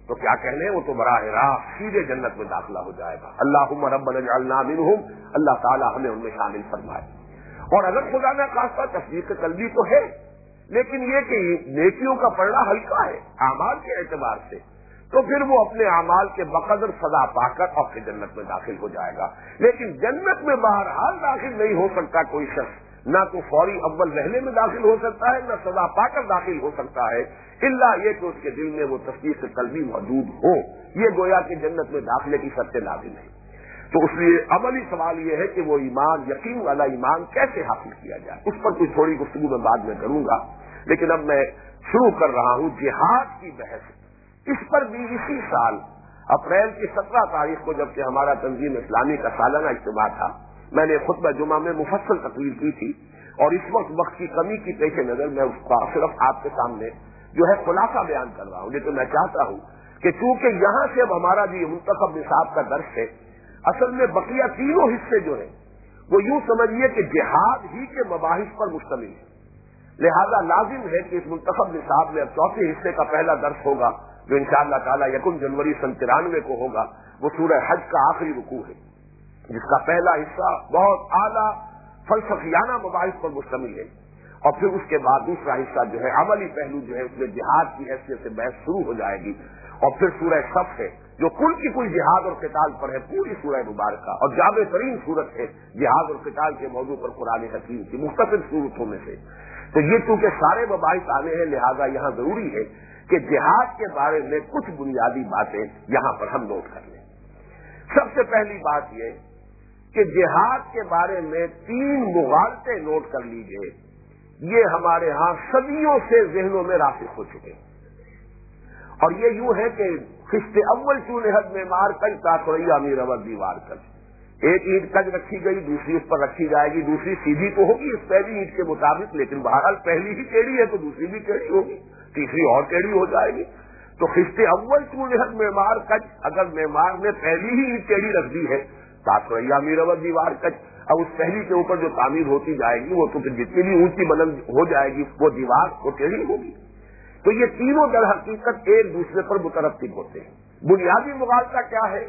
تو کیا کہنے، وہ تو براہ راست سیدھے جنت میں داخلہ ہو جائے گا۔ اللہم ربنا اجعلنا منہم، اللہ تعالیٰ ہمیں ان میں شامل فرمائے۔ اور اگر خدا نہ خواستہ تصدیق قلبی تو ہے، لیکن یہ کہ نیکیوں کا پڑھنا ہلکا ہے اعمال کے اعتبار سے، تو پھر وہ اپنے اعمال کے بقدر سزا پا کر اور پھر جنت میں داخل ہو جائے گا۔ لیکن جنت میں بہرحال داخل نہیں ہو سکتا کوئی شخص، نہ تو فوری اول وہلے میں داخل ہو سکتا ہے، نہ سزا پا کر داخل ہو سکتا ہے، الا یہ کہ اس کے دل میں وہ تصدیق قلبی موجود ہو۔ یہ گویا کہ جنت میں داخلے کی شرط لازم ہے۔ تو اس لیے عملی سوال یہ ہے کہ وہ ایمان، یقین والا ایمان کیسے حاصل کیا جائے، اس پر کوئی تھوڑی گفتگو میں بعد میں کروں گا، لیکن اب میں شروع کر رہا ہوں جہاد کی بحث۔ اس پر بھی اسی سال اپریل کی سترہ تاریخ کو، جبکہ ہمارا تنظیم اسلامی کا سالانہ اجتماع تھا، میں نے خطبہ جمعہ میں مفصل تقریر کی تھی، اور اس وقت وقت کی کمی کی پیش نظر میں اس کا صرف آپ کے سامنے جو ہے خلاصہ بیان کر رہا ہوں۔ لیکن میں چاہتا ہوں کہ چونکہ یہاں سے اب ہمارا جو منتخب نصاب کا درس ہے، اصل میں بقیہ تینوں حصے جو ہیں وہ یوں سمجھیے کہ جہاد ہی کے مباحث پر مشتمل ہے، لہذا لازم ہے کہ اس منتخب نصاب میں اب چوتھے حصے کا پہلا درس ہوگا، جو انشاءاللہ تعالی یکم جنوری سن ترانوے کو ہوگا۔ وہ سورہ حج کا آخری رکوع ہے، جس کا پہلا حصہ بہت اعلیٰ فلسفیانہ مباحث پر مشتمل ہے، اور پھر اس کے بعد دوسرا حصہ جو ہے عملی پہلو جو ہے اس میں جہاد کی حیثیت سے بحث شروع ہو جائے گی، اور پھر سورہ صف ہے جو کل کی کل جہاد اور قتال پر ہے، پوری سورہ مبارکہ، اور جامع ترین صورت ہے جہاد اور قتال کے موضوع پر قرآن حکیم کی مختصر صورتوں میں سے۔ تو یہ چونکہ سارے مباحث آنے ہیں، لہذا یہاں ضروری ہے کہ جہاد کے بارے میں کچھ بنیادی باتیں یہاں پر ہم نوٹ کر لیں۔ سب سے پہلی بات یہ کہ جہاد کے بارے میں تین مغالطے نوٹ کر لیجئے، یہ ہمارے ہاں صدیوں سے ذہنوں میں راسخ ہو چکے ہیں، اور یہ یوں ہے کہ خشت اول چون حد میں مار کل تاثریا امیر اول دیوار کل، ایک اینٹ کج رکھی گئی، دوسری اس پر رکھی جائے گی، دوسری سیدھی تو ہوگی اس پہلی اینٹ کے مطابق، لیکن بہرحال پہلی ہی ٹیڑھی ہے تو دوسری بھی ٹیڑھی ہوگی، تیسری اور ٹیڑھی ہو جائے گی۔ تو خشت اول چون حد میں مار کج، اگر معمار نے پہلی ہی اینٹ ٹیڑھی رکھ دی ہے تاثریا امیر اول دیوار کج، اب اس پہلی کے اوپر جو تعمیر ہوتی جائے گی وہ تو پھر جتنی بھی اونچی بلند ہو جائے گی وہ دیوار وہ ٹیڑھی ہوگی۔ تو یہ تینوں در حقیقت ایک دوسرے پر مترتب ہوتے ہیں۔ بنیادی مغالطہ کیا ہے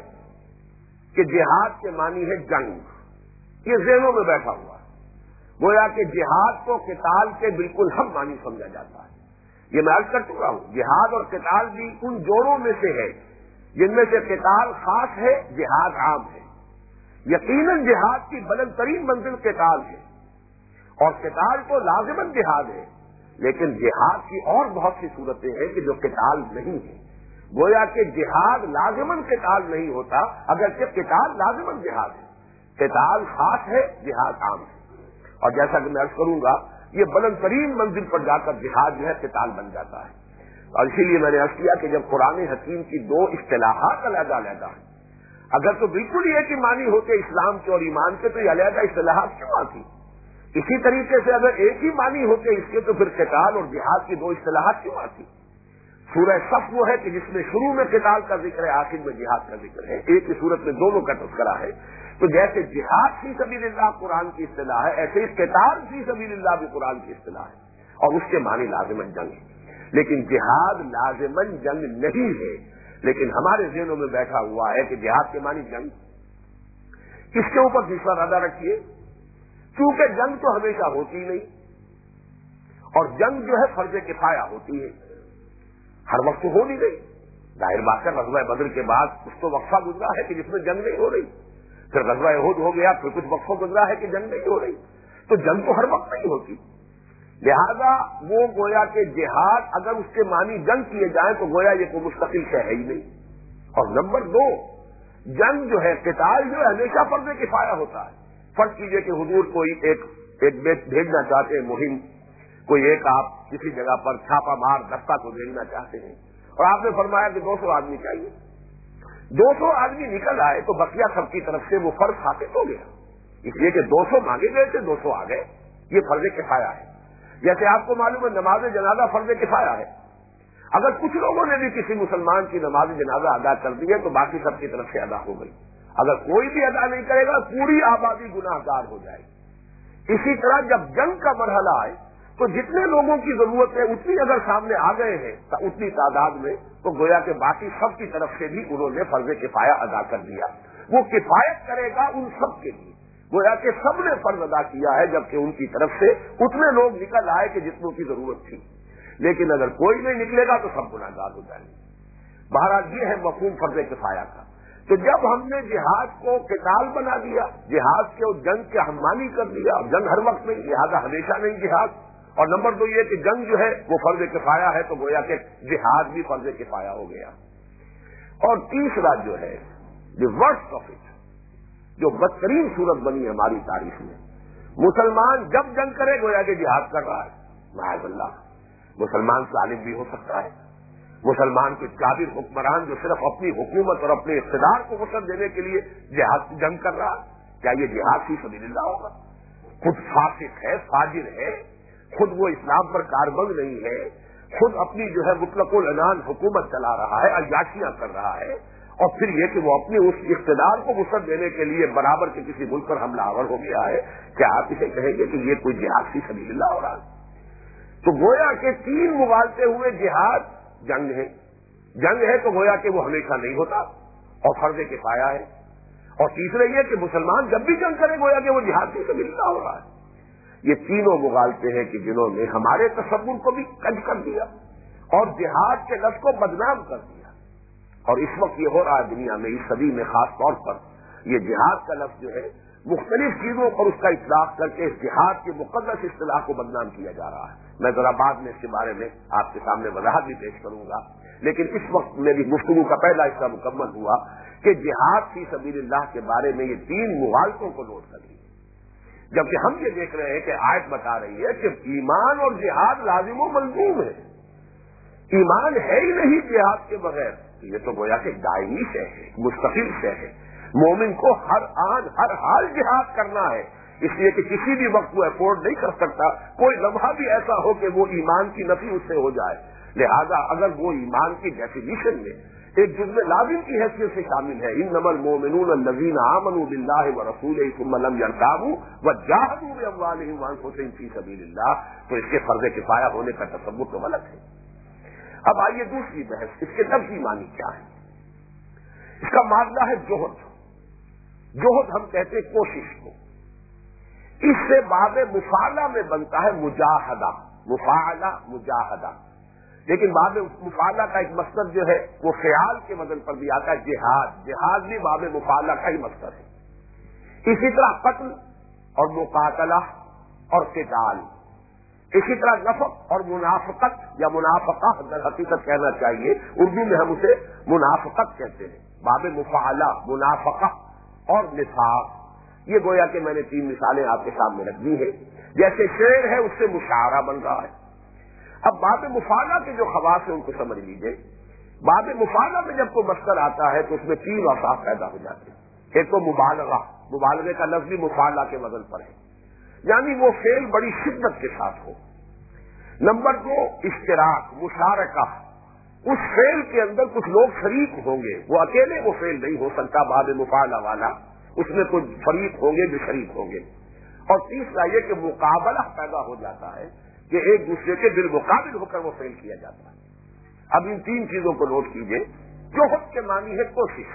کہ جہاد کے معنی ہے جنگ، یہ ذہنوں میں بیٹھا ہوا ہے، گویا کہ جہاد کو قتال کے بالکل ہم معنی سمجھا جاتا ہے۔ یہ میں عرض کر چکا ہوں، جہاد اور قتال بھی ان جوڑوں میں سے ہے جن میں سے قتال خاص ہے، جہاد عام ہے۔ یقیناً جہاد کی بلند ترین منزل قتال ہے، اور قتال تو لازماً جہاد ہے، لیکن جہاد کی اور بہت سی صورتیں ہیں کہ جو قتال نہیں ہے، گویا کہ جہاد لازماً قتال نہیں ہوتا، اگرچہ قتال لازماً جہاد ہے۔ قتال خاص ہے، جہاد عام ہے، اور جیسا کہ میں عرض کروں گا یہ بلند ترین منزل پر جا کر جہاد جو ہے قتال بن جاتا ہے۔ اور اسی لیے میں نے عرض کیا کہ جب قرآن حکیم کی دو اصطلاحات علیحدہ علیحدہ ہیں، اگر تو بالکل ایک ہی معنی ہوتے اسلام کے اور ایمان کے تو یہ علیحدہ اصطلاحات کیوں آتی؟ اسی طریقے سے اگر ایک ہی معنی ہوتے اس کے تو پھر قتال اور جہاد کی دو اصطلاحات کیوں آتی؟ سورہ صف وہ ہے کہ جس میں شروع میں قتال کا ذکر ہے، آخر میں جہاد کا ذکر ہے، ایک ہی صورت میں دونوں کا تذکرہ ہے۔ تو جیسے جہاد فی سبیل اللہ قرآن کی اصطلاح ہے، ایسے ہی قتال فی سبیل اللہ بھی قرآن کی اصطلاح ہے، اور اس کے معنی لازماً جنگ ہے۔ لیکن جہاد لازماً جنگ نہیں ہے، لیکن ہمارے ذہنوں میں بیٹھا ہوا ہے کہ جہاد کے معنی جنگ۔ اس کے اوپر دوسرا ردہ رکھیے، کیونکہ جنگ تو ہمیشہ ہوتی نہیں، اور جنگ جو ہے فرض کفایہ ہوتی ہے، ہر وقت تو ہو نہیں گئی۔ ظاہر بات ہے غزوہ بدر کے بعد کچھ تو وقفہ گزرا ہے کہ جس میں جنگ نہیں ہو رہی، پھر غزوہ احد ہو گیا، پھر کچھ وقفہ گزرا ہے کہ جنگ نہیں ہو رہی، تو جنگ تو ہر وقت نہیں ہوتی۔ لہذا وہ گویا کہ جہاد اگر اس کے معنی جنگ کیے جائیں تو گویا یہ کوئی مستقل شے ہے ہی نہیں۔ اور نمبر دو، جنگ جو ہے قتال جو ہے ہمیشہ فرض کفایہ ہوتا ہے۔ فرض کیجئے کہ حضور کوئی ایک ایک بھیجنا چاہتے ہیں مہم، کوئی ایک آپ کسی جگہ پر چھاپا مار دستہ کو بھیجنا چاہتے ہیں، اور آپ نے فرمایا کہ دو سو آدمی چاہیے، دو سو آدمی نکل آئے تو بقیہ سب کی طرف سے وہ فرض ثابت ہو گیا، اس لیے کہ دو سو مانگے گئے تھے، دو سو آ گئے، یہ فرض کفایہ ہے۔ جیسے آپ کو معلوم ہے نماز جنازہ فرض کفایہ ہے، اگر کچھ لوگوں نے بھی کسی مسلمان کی نماز جنازہ ادا کر دی ہے تو باقی سب کی طرف سے ادا ہو گئی، اگر کوئی بھی ادا نہیں کرے گا پوری آبادی گناہ گار ہو جائے گی۔ اسی طرح جب جنگ کا مرحلہ آئے تو جتنے لوگوں کی ضرورت ہے اتنی اگر سامنے آ گئے ہیں اتنی تعداد میں، تو گویا کہ باقی سب کی طرف سے بھی انہوں نے فرض کفایہ ادا کر دیا. وہ کفایت کرے گا ان سب کے لیے، گویا کہ سب نے فرض ادا کیا ہے، جبکہ ان کی طرف سے اتنے لوگ نکل آئے کہ جتنوں کی ضرورت تھی. لیکن اگر کوئی نہیں نکلے گا تو سب گناہگار ہو جائیں گے. بہرحال یہ ہے مفہوم فرض کفایہ کا. تو جب ہم نے جہاد کو قتال بنا دیا، جہاد کے جنگ کے حمانی کر دیا، جنگ ہر وقت نہیں، لہذا ہمیشہ نہیں جہاد. اور نمبر دو یہ کہ جنگ جو ہے وہ فرض کفایہ ہے، تو گویا کہ جہاد بھی فرض کفایہ ہو گیا. اور تیسرا جو ہے دی ورسٹ آف اٹ، جو بدترین صورت بنی ہماری تاریخ میں، مسلمان جب جنگ کرے گویا کہ جہاد کر رہا ہے. معاذ اللہ، مسلمان ظالم بھی ہو سکتا ہے. مسلمان کے کافر حکمران جو صرف اپنی حکومت اور اپنے اقتدار کو وسعت دینے کے لیے جہاد کی جنگ کر رہا ہے، کیا یہ جہاد فی سبیل اللہ ہوگا؟ خود فاسق ہے، فاجر ہے، خود وہ اسلام پر کاربند نہیں ہے، خود اپنی جو ہے مطلق العنان حکومت چلا رہا ہے، عیاشیاں کر رہا ہے، اور پھر یہ کہ وہ اپنے اس اقتدار کو وسعت دینے کے لیے برابر کے کسی ملک پر حملہ آور ہو گیا ہے، کیا آپ اسے کہیں گے کہ یہ کوئی جہاد فی سبیل اللہ ہو رہا ہے؟ تو گویا کہ تین مبالتے ہوئے جہاد جنگ ہے. جنگ ہے تو گویا کہ وہ ہمیشہ نہیں ہوتا اور فرض کفایہ ہے. اور تیسرے یہ کہ مسلمان جب بھی جنگ کرے گویا کہ وہ جہاد فی سبیل اللہ ہو رہا ہے. یہ تینوں مغالطے ہیں کہ جنہوں نے ہمارے تصور کو بھی کج کر دیا اور جہاد کے لفظ کو بدنام کر دیا. اور اس وقت یہ ہو رہا ہے دنیا میں، اس صدی میں خاص طور پر یہ جہاد کا لفظ جو ہے مختلف چیزوں پر اس کا اطلاق کر کے اس جہاد کی مقدس اصطلاح کو بدنام کیا جا رہا ہے. میں ذرا بعد میں اس کے بارے میں آپ کے سامنے وضاحت بھی پیش کروں گا، لیکن اس وقت میری گفتگو کا پہلا حصہ مکمل ہوا کہ جہاد فی سبیل اللہ کے بارے میں یہ تین مغالطوں کو نوٹ کر لیجیے. جبکہ ہم یہ دیکھ رہے ہیں کہ آیت بتا رہی ہے کہ ایمان اور جہاد لازم و ملزوم ہے. ایمان ہے ہی نہیں جہاد کے بغیر، یہ تو گویا کہ دائمی شے ہے، مستقل شے ہے. مومن کو ہر آن ہر حال جہاد کرنا ہے، اس لیے کہ کسی بھی وقت وہ افورڈ نہیں کر سکتا کوئی لمحہ بھی ایسا ہو کہ وہ ایمان کی نفی اس سے ہو جائے. لہذا اگر وہ ایمان کی ڈیفینیشن میں ایک جزء لازم کی حیثیت سے شامل ہے، انما المؤمنون الذین آمنوا باللہ ورسولہ ثم لم یرتابوا وجاہدوا باموالہم وانفسہم فی سبیل اللہ، تو اس کے فرض کفایہ ہونے کا تصور تو غلط ہے. اب آئیے دوسری بحث، اس کے لفظی معنی کیا ہے؟ اس کا معاملہ ہے جوہد. جوہد ہم کہتے ہیں کوشش کو. اس سے باب مفاعلہ میں بنتا ہے مجاہدہ، مفاعلہ مجاہدہ. لیکن باب مفاعلہ کا ایک مصدر جو ہے وہ خیال کے وزن پر بھی آتا ہے جہاد. جہاد بھی باب مفاعلہ کا ہی مصدر ہے. اسی طرح قتل اور مقاتلہ اور قتال، اسی طرح نفق اور منافقت یا منافقہ در حقیقت کہنا چاہیے، اردو میں ہم اسے منافقت کہتے ہیں. باب مفاعلہ، منافقہ اور نفاق، یہ گویا کہ میں نے تین مثالیں آپ کے سامنے رکھ دی ہیں. جیسے شعر ہے اس سے مشاعرہ بن رہا ہے. اب باب مفاعلہ کے جو خواص ہیں ان کو سمجھ لیجیے. باب مفاعلہ میں جب کوئی مصدر آتا ہے تو اس میں تین اوصاف پیدا ہو جاتے ہیں. ایک تو مبالغہ، مبالغے کا لفظ بھی مفاعلہ کے وزن پر ہے، یعنی وہ فعل بڑی شدت کے ساتھ ہو. نمبر دو اشتراک، مشارکہ، اس فعل کے اندر کچھ لوگ شریک ہوں گے، وہ اکیلے وہ فعل نہیں ہو سکتا باب مفاعلہ والا، اس میں کچھ فریق ہوں گے جو شریک ہوں گے. اور تیسرا یہ کہ مقابلہ پیدا ہو جاتا ہے کہ ایک دوسرے کے بالمقابل ہو کر وہ فعل کیا جاتا ہے. اب ان تین چیزوں کو نوٹ کیجئے. جوہد کے معنی ہے کوشش.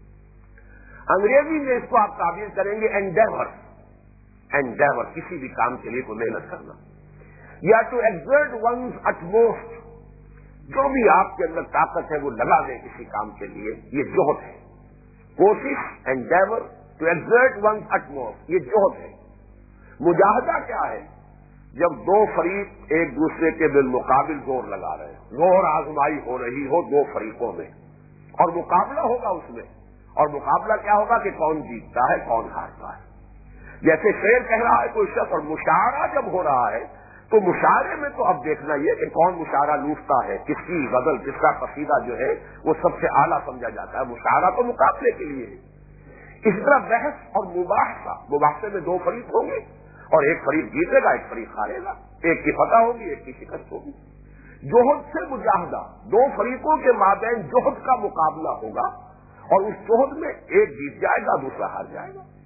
انگریزی میں اس کو آپ تعبیر کریں گے انڈیور. انڈیور کسی بھی کام کے لیے کوئی محنت کرنا، یا ٹو ایگزرٹ ونز اٹموسٹ، جو بھی آپ کے اندر طاقت ہے وہ لگا دیں کسی کام کے لیے، یہ جوہد ہے. کوشش، endeavour, to exert one's utmost, یہ جوہد ہے. مجاہدہ کیا ہے؟ جب دو فریق ایک دوسرے کے بالمقابل زور لگا رہے ہیں، زور آزمائی ہو رہی ہو دو فریقوں میں، اور مقابلہ ہوگا اس میں، اور مقابلہ کیا ہوگا کہ کون جیتتا ہے کون ہارتا ہے. جیسے شعر کہہ رہا ہے کوئی شخص، اور مشاعرہ جب ہو رہا ہے تو مشاعرے میں تو اب دیکھنا یہ کہ کون مشاعرہ لوٹتا ہے، کس کی غزل، کس کا قصیدہ جو ہے وہ سب سے اعلیٰ سمجھا جاتا ہے. مشاعرہ تو مقابلے کے لیے ہے. اس طرح بحث اور مباحثہ، مباحثے میں دو فریق ہوں گے اور ایک فریق جیتے گا ایک فریق ہارے گا، ایک کی فتح ہوگی ایک کی شکست ہوگی. جوہد سے مجاہدہ، دو فریقوں کے مابین جوہد کا مقابلہ ہوگا، اور اس جوہد میں ایک جیت جائے گا دوسرا ہار جائے گا.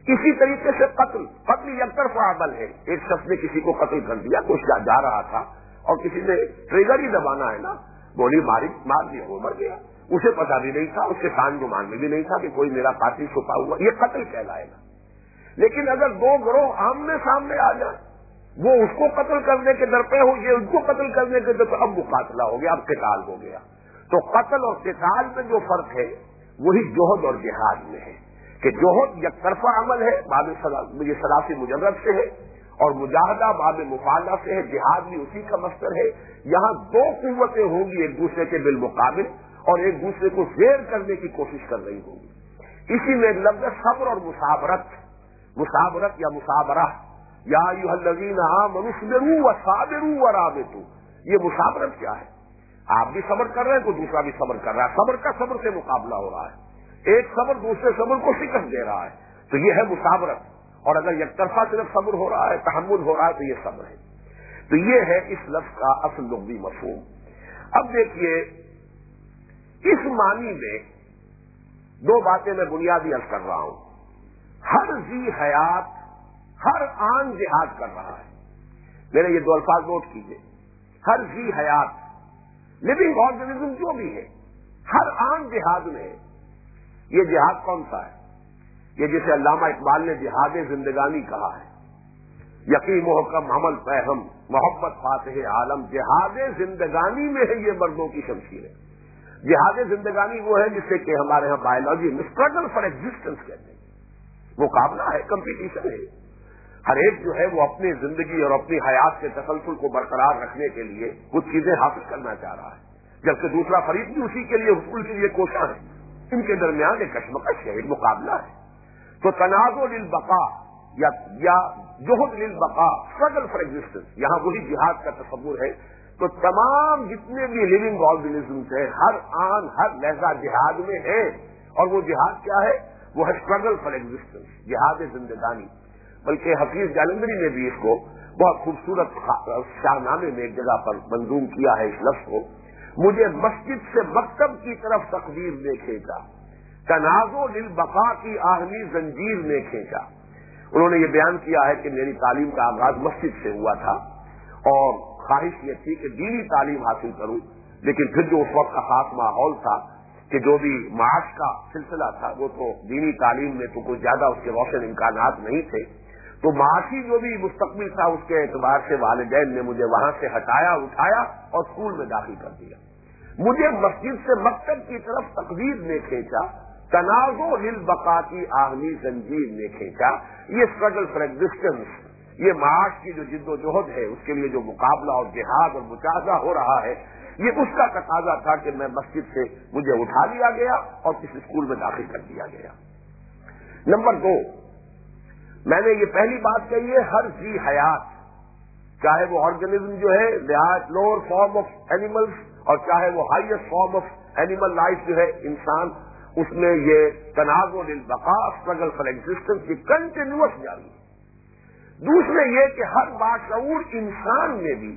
اسی طریقے سے قتل قتل یک طرفہ عمل ہے. ایک شخص نے کسی کو قتل کر دیا, کچھ جا رہا تھا اور کسی نے ٹریگر ہی دبانا ہے نا, گولی ماری مار دیا, وہ مر گیا. اسے پتا بھی نہیں تھا, اس کے سان گمان میں بھی نہیں تھا کہ کوئی میرا قاتل چھپا ہوا, یہ قتل کہلائے گا. لیکن اگر دو گروہ آمنے سامنے آ جائیں, وہ اس کو قتل کرنے کے در پہ ہو, یہ ان کو قتل کرنے کے در پہ, اب مقاتلہ ہو گیا, اب قتال ہو گیا. تو قتل اور قتال میں جو فرق ہے وہی جوہد اور جہاد میں ہے کہ جوہد یک طرفہ عمل ہے, باب یہ سلاسی مجرد سے ہے, اور مجاہدہ باب مفاعلہ سے ہے. جہاد بھی اسی کا مصدر ہے. یہاں دو قوتیں ہوں گی ایک دوسرے کے بالمقابل اور ایک دوسرے کو زیر کرنے کی کوشش کر رہی ہوں گی. اسی میں لفظ صبر اور مسابرت, مسابرت یا مسابرہ, یا ایھا الذین آمنوا اصبروا وصابروا ورابطوا, یہ مسابرت کیا ہے؟ آپ بھی صبر کر رہے ہیں تو دوسرا بھی صبر کر رہا ہے, صبر کا صبر سے مقابلہ ہو رہا ہے, ایک صبر دوسرے صبر کو شکست دے رہا ہے, تو یہ ہے مسابرت. اور اگر یک طرفہ صرف صبر ہو رہا ہے, تحمل ہو رہا ہے, تو یہ صبر ہے. تو یہ ہے اس لفظ کا اصل لغوی مفہوم. اب دیکھیے اس معنی میں دو باتیں میں بنیادی عرض کر رہا ہوں. ہر ذی حیات, ہر آن جہاد کر رہا ہے. میرے یہ دو الفاظ نوٹ کیجئے, ہر ذی حیات, لیونگ آرگنزم جو بھی ہے, ہر آن جہاد میں ہے. یہ جہاد کون سا ہے؟ یہ جسے علامہ اقبال نے جہاد زندگانی کہا ہے. یقین محکم عمل فہم محبت فاتح عالم, جہاد زندگانی میں ہے یہ مردوں کی شمشیر ہے. جہاد زندگانی وہ ہے جسے کہ ہمارے ہاں بایولوجی میں اسٹرگل فار ایگزسٹنس کہتے ہیں. مقابلہ ہے, کمپٹیشن ہے. ہر ایک جو ہے وہ اپنی زندگی اور اپنی حیات کے تسلسل کو برقرار رکھنے کے لیے کچھ چیزیں حاصل کرنا چاہ رہا ہے, جبکہ دوسرا فریق بھی اسی کے لیے حصول کے لیے کوشاں ہے. ان کے درمیان ایک کشمکش ہے, ایک مقابلہ ہے. تو تنازع للبقاء یا یا جہد للبقاء, اسٹرگل فار ایگزسٹنس, یہاں وہی جہاد کا تصور ہے. تو تمام جتنے بھی لیونگ آرگنزمس ہیں ہر آن ہر لہجہ جہاد میں ہیں, اور وہ جہاد کیا ہے؟ وہ ہے اسٹرگل فار ایگزسٹنس, جہاد زندگانی. بلکہ حفیظ جالندری نے بھی اس کو بہت خوبصورت شاہنامے میں ایک جگہ پر منظوم کیا ہے اس لفظ کو. مجھے مسجد سے مکتب کی طرف تقدیر نے کھینچا, تنازع للبقاء کی آہنی زنجیر نے کھینچا. انہوں نے یہ بیان کیا ہے کہ میری تعلیم کا آغاز مسجد سے ہوا تھا, اور خواہش یہ تھی کہ دینی تعلیم حاصل کروں, لیکن پھر جو اس وقت کا خاص ماحول تھا کہ جو بھی معاش کا سلسلہ تھا وہ تو دینی تعلیم میں تو کوئی زیادہ اس کے روشن امکانات نہیں تھے, تو معاشی جو بھی مستقبل تھا اس کے اعتبار سے والدین نے مجھے وہاں سے ہٹایا اٹھایا اور اسکول میں داخل کر دیا. مجھے مسجد سے مکتب کی طرف تقدیر نے کھینچا, تنازع للبقاء کی آہنی زنجیر نے کھینچا. یہ اسٹرگل فار ایگزسٹنس, یہ معاش کی جو جد و جہد ہے اس کے لیے جو مقابلہ اور جہاد اور مجاہدہ ہو رہا ہے, یہ اس کا تقاضا تھا کہ میں مسجد سے مجھے اٹھا لیا گیا اور کسی اسکول میں داخل کر دیا گیا. نمبر دو, میں نے یہ پہلی بات کہی ہے, ہر ذی حیات, چاہے وہ آرگنزم جو ہے لوور فارم آف اینیملز اور چاہے وہ highest form of animal life جو ہے انسان, اس میں یہ تنازع للبقاء, اسٹرگل فار ایگزسٹنس, یہ کنٹینیوس جاری ہے. دوسرے یہ کہ ہر باشعور انسان میں بھی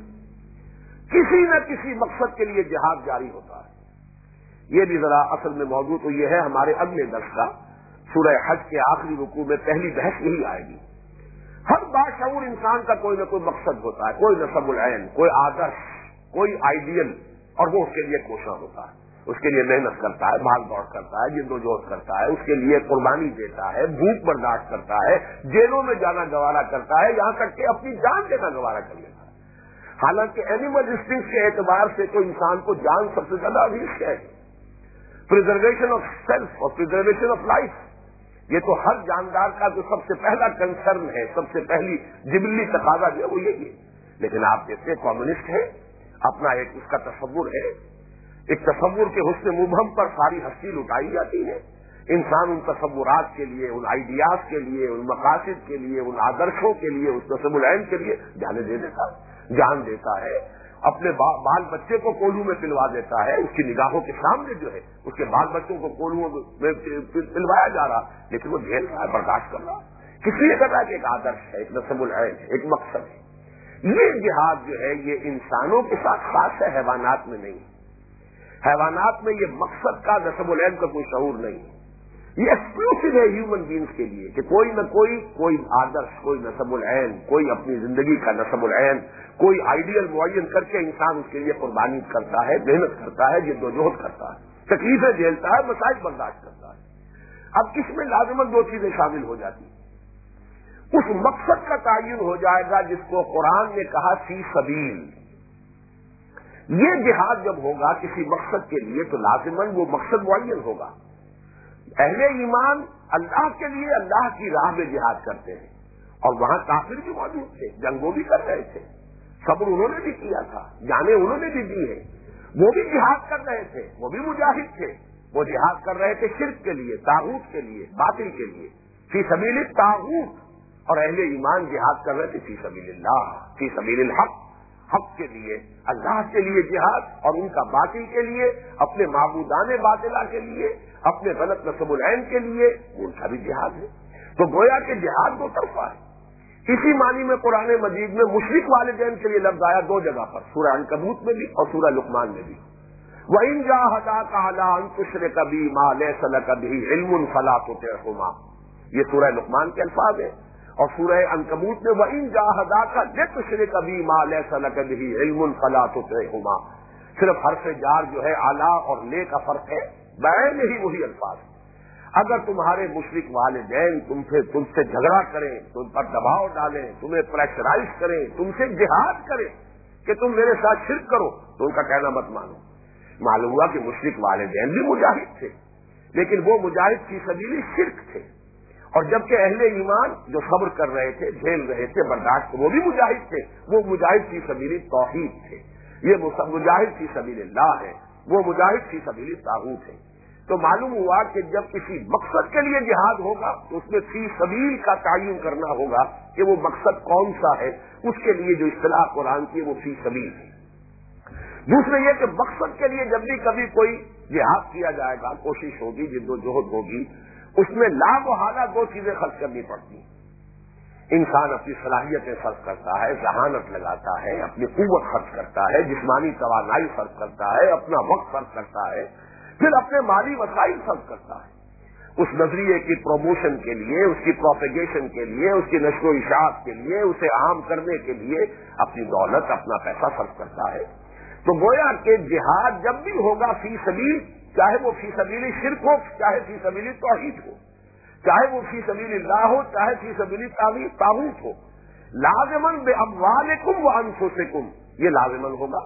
کسی نہ کسی مقصد کے لیے جہاد جاری ہوتا ہے. یہ بھی ذرا اصل میں موضوع تو یہ ہے ہمارے اگلے درس کا, سورہ حج کے آخری رکوع میں پہلی بحث یہی آئے گی. ہر باشعور انسان کا کوئی نہ کوئی مقصد ہوتا ہے, کوئی نصب العین, کوئی آدرش, کوئی آئیڈیل, اور وہ اس کے لیے کوشاں ہوتا ہے, اس کے لیے محنت کرتا ہے, بھاگ دوڑ کرتا ہے, جد و جہد کرتا ہے, اس کے لیے قربانی دیتا ہے, بھوک برداشت کرتا ہے, جیلوں میں جانا گوارا کرتا ہے, یہاں تک کہ اپنی جان دینا گوارا کر لیتا ہے. حالانکہ اینیمل انسٹنکٹ کے اعتبار سے تو انسان کو جان سب سے زیادہ عزیز ہے. پریزرویشن آف سیلف اور پریزرویشن آف لائف, یہ تو ہر جاندار کا جو سب سے پہلا کنسرن ہے, سب سے پہلی جبلی تقاضا جو ہے وہ یہی ہے. لیکن آپ دیکھتے کمیونسٹ ہے, اپنا ایک اس کا تصور ہے, ایک تصور کے حسن مبہم پر ساری ہستی لٹائی جاتی ہے. انسان ان تصورات کے لیے, ان آئیڈیاز کے لیے, ان مقاصد کے لیے, ان آدرشوں کے لیے, اس نصب العین کے لیے جانے دے دیتا ہے, جان دیتا ہے, اپنے بال بچے کو کولو میں پلوا دیتا ہے, اس کی نگاہوں کے سامنے جو ہے اس کے بال بچوں کو کولو میں پلوایا جا رہا, لیکن وہ جھیل رہا ہے, برداشت کر رہا, کس لیے کر رہا ہے کہ ایک آدرش ہے, ایک نصب العین ہے, ایک مقصد ہے. یہ جہاد جو ہے یہ انسانوں کے ساتھ خاص ہے, حیوانات میں نہیں. حیوانات میں یہ مقصد کا نصب العین کا کوئی شعور نہیں. یہ ایکسکلوسو ہے ہیومن بینگز کے لیے کہ کوئی نہ کوئی کوئی آدرش، کوئی نسب العین، کوئی اپنی زندگی کا نسب العین، کوئی آئیڈیل معین کر کے انسان اس کے لیے قربانی کرتا ہے، محنت کرتا ہے، جد و جہد کرتا ہے، تکلیفیں جھیلتا ہے، مصائب برداشت کرتا ہے۔ اب اس میں لازماً دو چیزیں شامل ہو جاتی ہیں۔ اس مقصد کا تعین ہو جائے گا جس کو قرآن نے کہا فی سبیل۔ یہ جہاد جب ہوگا کسی مقصد کے لیے تو لازماً وہ مقصد معین ہوگا۔ اہل ایمان اللہ کے لیے اللہ کی راہ میں جہاد کرتے ہیں، اور وہاں کافر بھی موجود تھے، جنگ وہ بھی کر رہے تھے، صبر انہوں نے بھی کیا تھا، جانیں انہوں نے بھی دی ہے، وہ بھی جہاد کر رہے تھے، وہ بھی مجاہد تھے، وہ جہاد کر رہے تھے شرک کے لیے، طاغوت کے لیے، باطل کے لیے، فی سبیل الطاغوت، اور اہل ایمان جہاد کر رہے تھے فی سبیل اللہ، فی سبیل الحق، حق کے لیے، اللہ کے لیے جہاد، اور ان کا باطل کے لیے، اپنے معبودان باطلہ کے لیے، اپنے غلط نسب العین کے لیے، ان کا بھی جہاد ہے۔ تو گویا کہ جہاد دو طرفہ ہے۔ اسی معنی میں قرآن مجید میں مشرک والدین کے لیے لفظ آیا دو جگہ پر، سورہ عنکبوت میں بھی اور سورہ لقمان میں بھی۔ وَإِن جَاهَدَاكَ عَلَىٰ أَن تُشْرِكَ بِي مَا لَيْسَ لَكَ بِهِ عِلْمٌ فَلَا تُطِعْهُمَا، یہ سورہ لقمان کے الفاظ ہیں، اور سورہ عنکبوت میں وَإِن جَاهَدَاكَ لِتُشْرِكَ بِي مَا لَيْسَ لَكَ بِهِ عِلْمٌ فَلَا تُطِعْهُمَا، صرف حرف جار جو ہے اعلیٰ اور لے کا فرق ہے، بعین ہی وہی الفاظ۔ اگر تمہارے مشرک والدین تم سے تم سے جھگڑا کریں، تم پر دباؤ ڈالیں، تمہیں پریشرائز کریں، تم سے جہاد کریں کہ تم میرے ساتھ شرک کرو، تو ان کا کہنا مت مانو۔ معلوم ہوا کہ مشرک والدین بھی مجاہد تھے، لیکن وہ مجاہد فی سبیل شرک تھے، اور جبکہ اہل ایمان جو صبر کر رہے تھے، جھیل رہے تھے، برداشت، وہ بھی مجاہد تھے، وہ مجاہد فی سبیل توحید تھے، یہ مجاہد فی سبیل اللہ ہے، وہ مجاہد فی سبیل طاغوت ہے۔ تو معلوم ہوا کہ جب کسی مقصد کے لیے جہاد ہوگا تو اس میں فی سبیل کا تعین کرنا ہوگا کہ وہ مقصد کون سا ہے، اس کے لیے جو اصطلاح قرآن کی ہے وہ فی سبیل ہے۔ دوسرے یہ کہ مقصد کے لیے جب بھی کبھی کوئی جہاد کیا جائے گا، کوشش ہوگی، جد و جہد ہوگی، اس میں لا محالہ دو چیزیں خرچ کرنی پڑتی ہیں۔ انسان اپنی صلاحیتیں خرچ کرتا ہے، ذہانت لگاتا ہے، اپنی قوت خرچ کرتا ہے، جسمانی توانائی خرچ کرتا ہے، اپنا وقت خرچ کرتا ہے، پھر اپنے مالی وسائل خرچ کرتا ہے اس نظریے کی پروموشن کے لیے، اس کی پروپیگیشن کے لیے، اس کی نشر و اشاعت کے لیے، اسے عام کرنے کے لیے اپنی دولت، اپنا پیسہ خرچ کرتا ہے۔ تو گویا کہ جہاد جب بھی ہوگا فی سبیل، چاہے وہ فی سبیل شرک ہو، چاہے فی سبیل توحید ہو، چاہے وہ فی سبیل اللہ ہو، چاہے فی سبیل طاغوت ہو، لازماً باموالکم وانفسکم، یہ لازماً ہوگا۔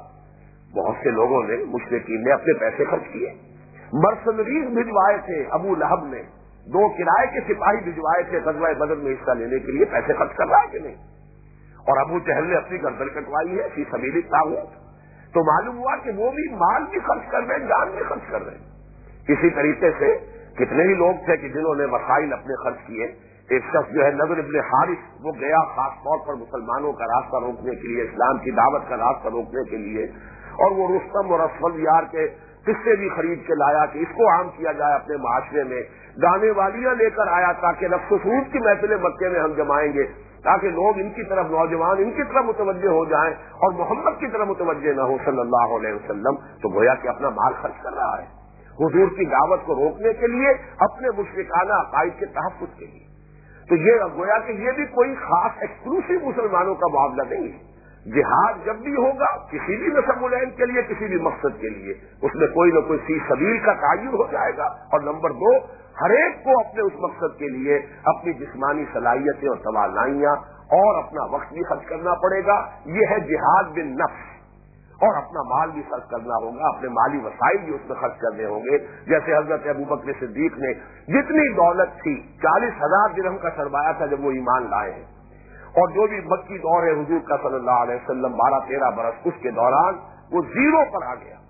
بہت سے لوگوں نے، مشرکین نے اپنے پیسے خرچ کیے، مرسنریز بھجوائے تھے، ابو لہب نے دو کرائے کے سپاہی بھجوائے تھے غزوہ بدر میں حصہ لینے کے لیے، پیسے خرچ کر رہا ہے کہ نہیں؟ اور ابو جہل نے اپنی گردن کٹوائی ہے فی سبیل طاغوت، تو معلوم ہوا کہ وہ بھی مال بھی خرچ کر رہے ہیں، جان بھی خرچ کر رہے ہیں۔ اسی طریقے سے کتنے ہی لوگ تھے کہ جنہوں نے وسائل اپنے خرچ کیے۔ ایک شخص جو ہے نضر ابن حارث، وہ گیا خاص طور پر مسلمانوں کا راستہ روکنے کے لیے، اسلام کی دعوت کا راستہ روکنے کے لیے، اور وہ رستم اور اسفل یار کے قصے بھی خرید کے لایا کہ اس کو عام کیا جائے اپنے معاشرے میں، گانے والیاں لے کر آیا تاکہ رقص و سرود کی محفلیں مکے میں ہم جمائیں گے، تاکہ لوگ ان کی طرف، نوجوان ان کی طرف متوجہ ہو جائیں اور محمد کی طرف متوجہ نہ ہو صلی اللہ علیہ وسلم۔ تو گویا کہ اپنا مال خرچ کر رہا ہے حضور کی دعوت کو روکنے کے لیے، اپنے مشرکانہ عقائد کے تحفظ کے لیے۔ تو یہ گویا کہ یہ بھی کوئی خاص ایکسکلوسیو مسلمانوں کا معاملہ نہیں ہے۔ جہاد جب بھی ہوگا کسی بھی نسب العین کے لیے، کسی بھی مقصد کے لیے، اس میں کوئی نہ کوئی فی سبیل کا تعین ہو جائے گا، اور نمبر دو، ہر ایک کو اپنے اس مقصد کے لیے اپنی جسمانی صلاحیتیں اور توانائیاں اور اپنا وقت بھی خرچ کرنا پڑے گا۔ یہ ہے جہاد بالنفس، اور اپنا مال بھی خرچ کرنا ہوگا، اپنے مالی وسائل بھی اس میں خرچ کرنے ہوں گے۔ جیسے حضرت ابوبکر صدیق نے جتنی دولت تھی، چالیس ہزار درہم کا سرمایہ تھا جب وہ ایمان لائے ہیں، اور جو بھی مکی دور ہے حضور کا صلی اللہ علیہ وسلم بارہ تیرہ برس، اس کے دوران وہ زیرو پر آ گیا،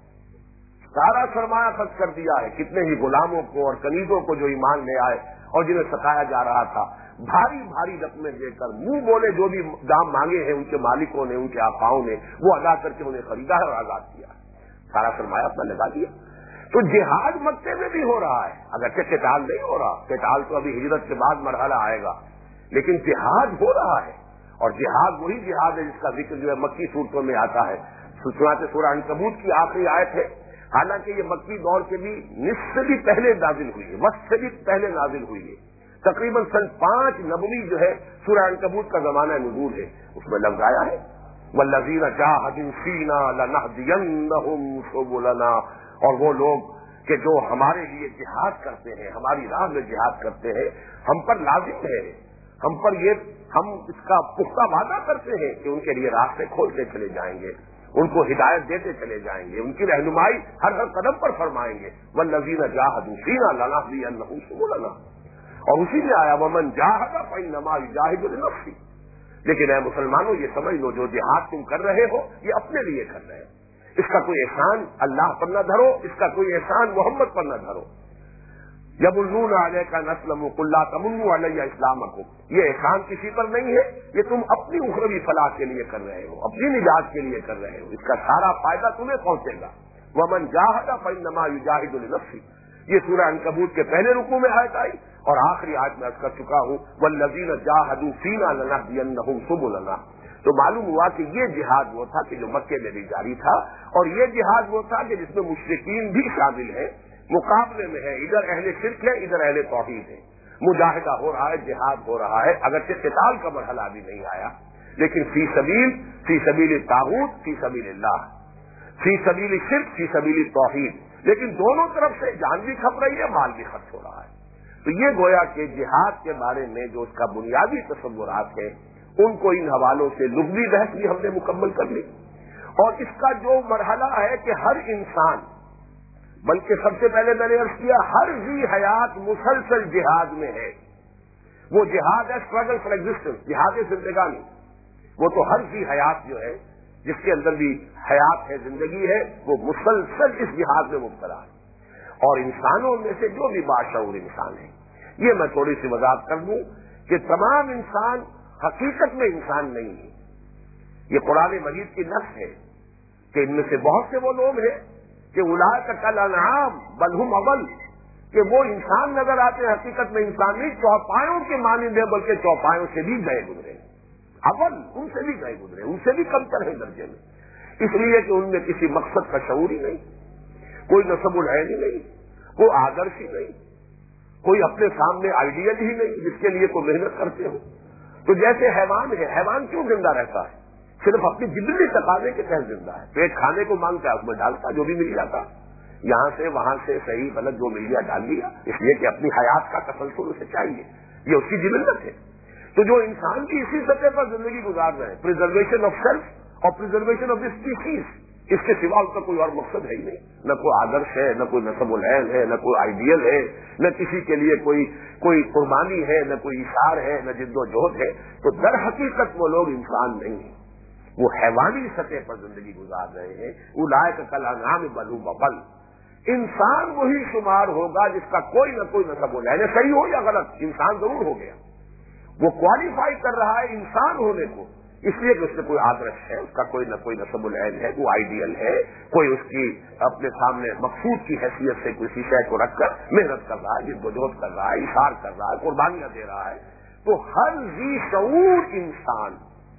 سارا سرمایہ خرچ کر دیا ہے۔ کتنے ہی غلاموں کو اور کنیزوں کو جو ایمان لے آئے اور جنہیں ستایا جا رہا تھا، بھاری بھاری رقمیں دے کر، منہ بولے جو بھی دام مانگے ہیں ان کے مالکوں نے، ان کے آقاؤں نے، وہ ادا کر کے انہیں خریدا ہے اور آزاد کیا، سارا سرمایہ اپنا لگا دیا۔ تو جہاد مکے میں بھی ہو رہا ہے، اگرچہ قتال نہیں ہو رہا، قتال تو ابھی ہجرت کے بعد مرحلہ آئے گا، لیکن جہاد ہو رہا ہے، اور جہاد وہی جہاد ہے جس کا ذکر جو ہے مکی صورتوں میں آتا ہے۔ چنانچہ سورہ عنکبوت کی آخری آیت ہے حالانکہ یہ مکی دور کے بھی نصف سے بھی پہلے نازل ہوئی ہے، وقت سے بھی پہلے نازل ہوئی ہے، تقریباً سن پانچ نبوی جو ہے سورہ عنکبوت کا زمانہ نزول ہے، اس میں لفظ آیا ہے والذین جاہدوا فینا لنہدینہم سبلنا، اور وہ لوگ کہ جو ہمارے لیے جہاد کرتے ہیں، ہماری راہ میں جہاد کرتے ہیں، ہم پر لازم ہے، ہم پر یہ ہم اس کا پختہ وعدہ کرتے ہیں کہ ان کے لیے راستے کھولتے چلے جائیں گے، ان کو ہدایت دیتے چلے جائیں گے، ان کی رہنمائی ہر ہر قدم پر فرمائیں گے، والذین جاہدوا فینا لنہدینہم سبلنا، اور اسی میں آیا ومن جاہد فانما یجاہد لنفسہ، لیکن اے مسلمانوں یہ سمجھ لو جو جہاد تم کر رہے ہو یہ اپنے لیے کر رہے ہو، اس کا کوئی احسان اللہ پر نہ دھرو، اس کا کوئی احسان محمد پر نہ دھرو، یمنون علیک ان اسلموا قل لا تمنوا علی اسلامکم، یہ احسان کسی پر نہیں ہے، یہ تم اپنی اخروی فلاح کے لیے کر رہے ہو، اپنی نجات کے لیے کر رہے ہو، اس کا سارا فائدہ تمہیں پہنچے گا، ومن جاہد فانما یجاہد لنفسہ، یہ سورہ عنکبوت کے پہلے رکوع میں آیت آئی، اور آخری آیت میں عرض کر چکا ہوں والذین جاہدوا فینا لنہدینہم سبلنا، تو معلوم ہوا کہ یہ جہاد وہ تھا کہ جو مکے میں بھی جاری تھا، اور یہ جہاد وہ تھا کہ جس میں مشرکین بھی شامل ہیں، مقابلے میں ہے، ادھر اہل شرک ہے ادھر اہل توحید ہے، مجاہدہ ہو رہا ہے، جہاد ہو رہا ہے، اگرچہ قتال کا مرحلہ بھی نہیں آیا، لیکن فی سبیل فی سبیل الطاغوت فی سبیل اللہ، فی سبیل شرک فی سبیل توحید، لیکن دونوں طرف سے جان بھی کھپ رہی ہے، مال بھی خرچ ہو رہا ہے۔ تو یہ گویا کہ جہاد کے بارے میں جو اس کا بنیادی تصورات ہیں ان کو ان حوالوں سے لغوی بحث بھی ہم نے مکمل کر لی، اور اس کا جو مرحلہ ہے کہ ہر انسان، بلکہ سب سے پہلے میں نے عرض کیا ہر ذی حیات مسلسل جہاد میں ہے، وہ جہاد ہے اسٹرگل فار ایگزسٹنس، جہاد زندگانی، وہ تو ہر ذی حیات جو ہے جس کے اندر بھی حیات ہے، زندگی ہے، وہ مسلسل اس جہاد میں مبتلا ہے، اور انسانوں میں سے جو بھی باشعور انسان ہے، یہ میں تھوڑی سی وضاحت کر دوں کہ تمام انسان حقیقت میں انسان نہیں ہے، یہ قرآن مجید کی نص ہے کہ ان میں سے بہت سے وہ لوگ ہیں کہ اولئک کالانعام بل ہم اضل، کہ وہ انسان نظر آتے ہیں، حقیقت میں انسان نہیں، چوپایوں کے مانند ہے، بلکہ چوپایوں سے بھی گئے گزرے، اول ان سے بھی گئے گزرے، ان سے بھی کمتر ہے درجے میں، اس لیے کہ ان میں کسی مقصد کا شعور ہی نہیں، کوئی نصب العین ہی نہیں، کوئی آدرش ہی نہیں، کوئی اپنے سامنے آئیڈیل ہی نہیں جس کے لیے کوئی محنت کرتے ہو۔ تو جیسے حیوان ہے، حیوان کیوں زندہ رہتا ہے؟ صرف اپنی جبلی تقاضے کے تحت زندہ ہے، پیٹ کھانے کو مانگتا ہے، اس میں ڈالتا جو بھی مل جاتا، یہاں سے وہاں سے صحیح غلط جو مل گیا ڈال لیا، اس لیے کہ اپنی حیات کا تسلسل اسے چاہیے، یہ اس کی جبلت ہے۔ تو جو انسان بھی اسی سطح پر زندگی گزار رہے ہیں، پریزرویشن آف سیلف اور پریزرویشن آف دی اسپیشیز، اس کے سوا اس کا کوئی اور مقصد ہے ہی نہیں، نہ کوئی آدرش ہے، نہ کوئی نصب العین ہے، نہ کوئی آئیڈیل ہے، نہ کسی کے لیے کوئی کوئی قربانی ہے، نہ کوئی اشار ہے، نہ جد و جہد ہے۔ تو در حقیقت وہ لوگ انسان نہیں ہیں، وہ حیوانی سطح پر زندگی گزار رہے ہیں۔ اولئک کالانعام بل ہم اضل، انسان وہی شمار ہوگا جس کا کوئی نہ کوئی نصب العین ہے، صحیح ہو یا غلط، انسان ضرور ہو گیا، وہ کوالیفائی کر رہا ہے انسان ہونے کو، اس لیے کہ اس میں کوئی آدرش ہے، اس کا کوئی نہ کوئی نصب العین ہے، کوئی آئیڈیل ہے، کوئی اس کی اپنے سامنے مقصود کی حیثیت سے کسی شے کو رکھ کر محنت کر رہا ہے، جد و جہد کر رہا ہے، اشار کر رہا ہے، قربانیاں دے رہا ہے۔ تو ہر ذی شعور انسان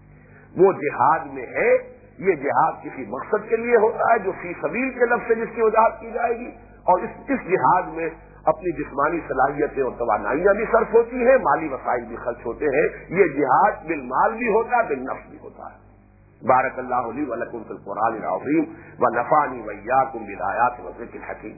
وہ جہاد میں ہے، یہ جہاد کسی مقصد کے لیے ہوتا ہے جو فی سبیل کے لفظ سے جس کی وضاحت کی جائے گی، اور اس اس جہاد میں اپنی جسمانی صلاحیتیں اور توانائیاں بھی صرف ہوتی ہیں، مالی وسائل بھی خرچ ہوتے ہیں، یہ جہاد بالمال بھی ہوتا ہے، بالنفس بھی ہوتا ہے۔ بارک اللہ لی و لکم فی القرآن العظیم و نفعنی و ایاکم بالآیات و ذکر الحکیم۔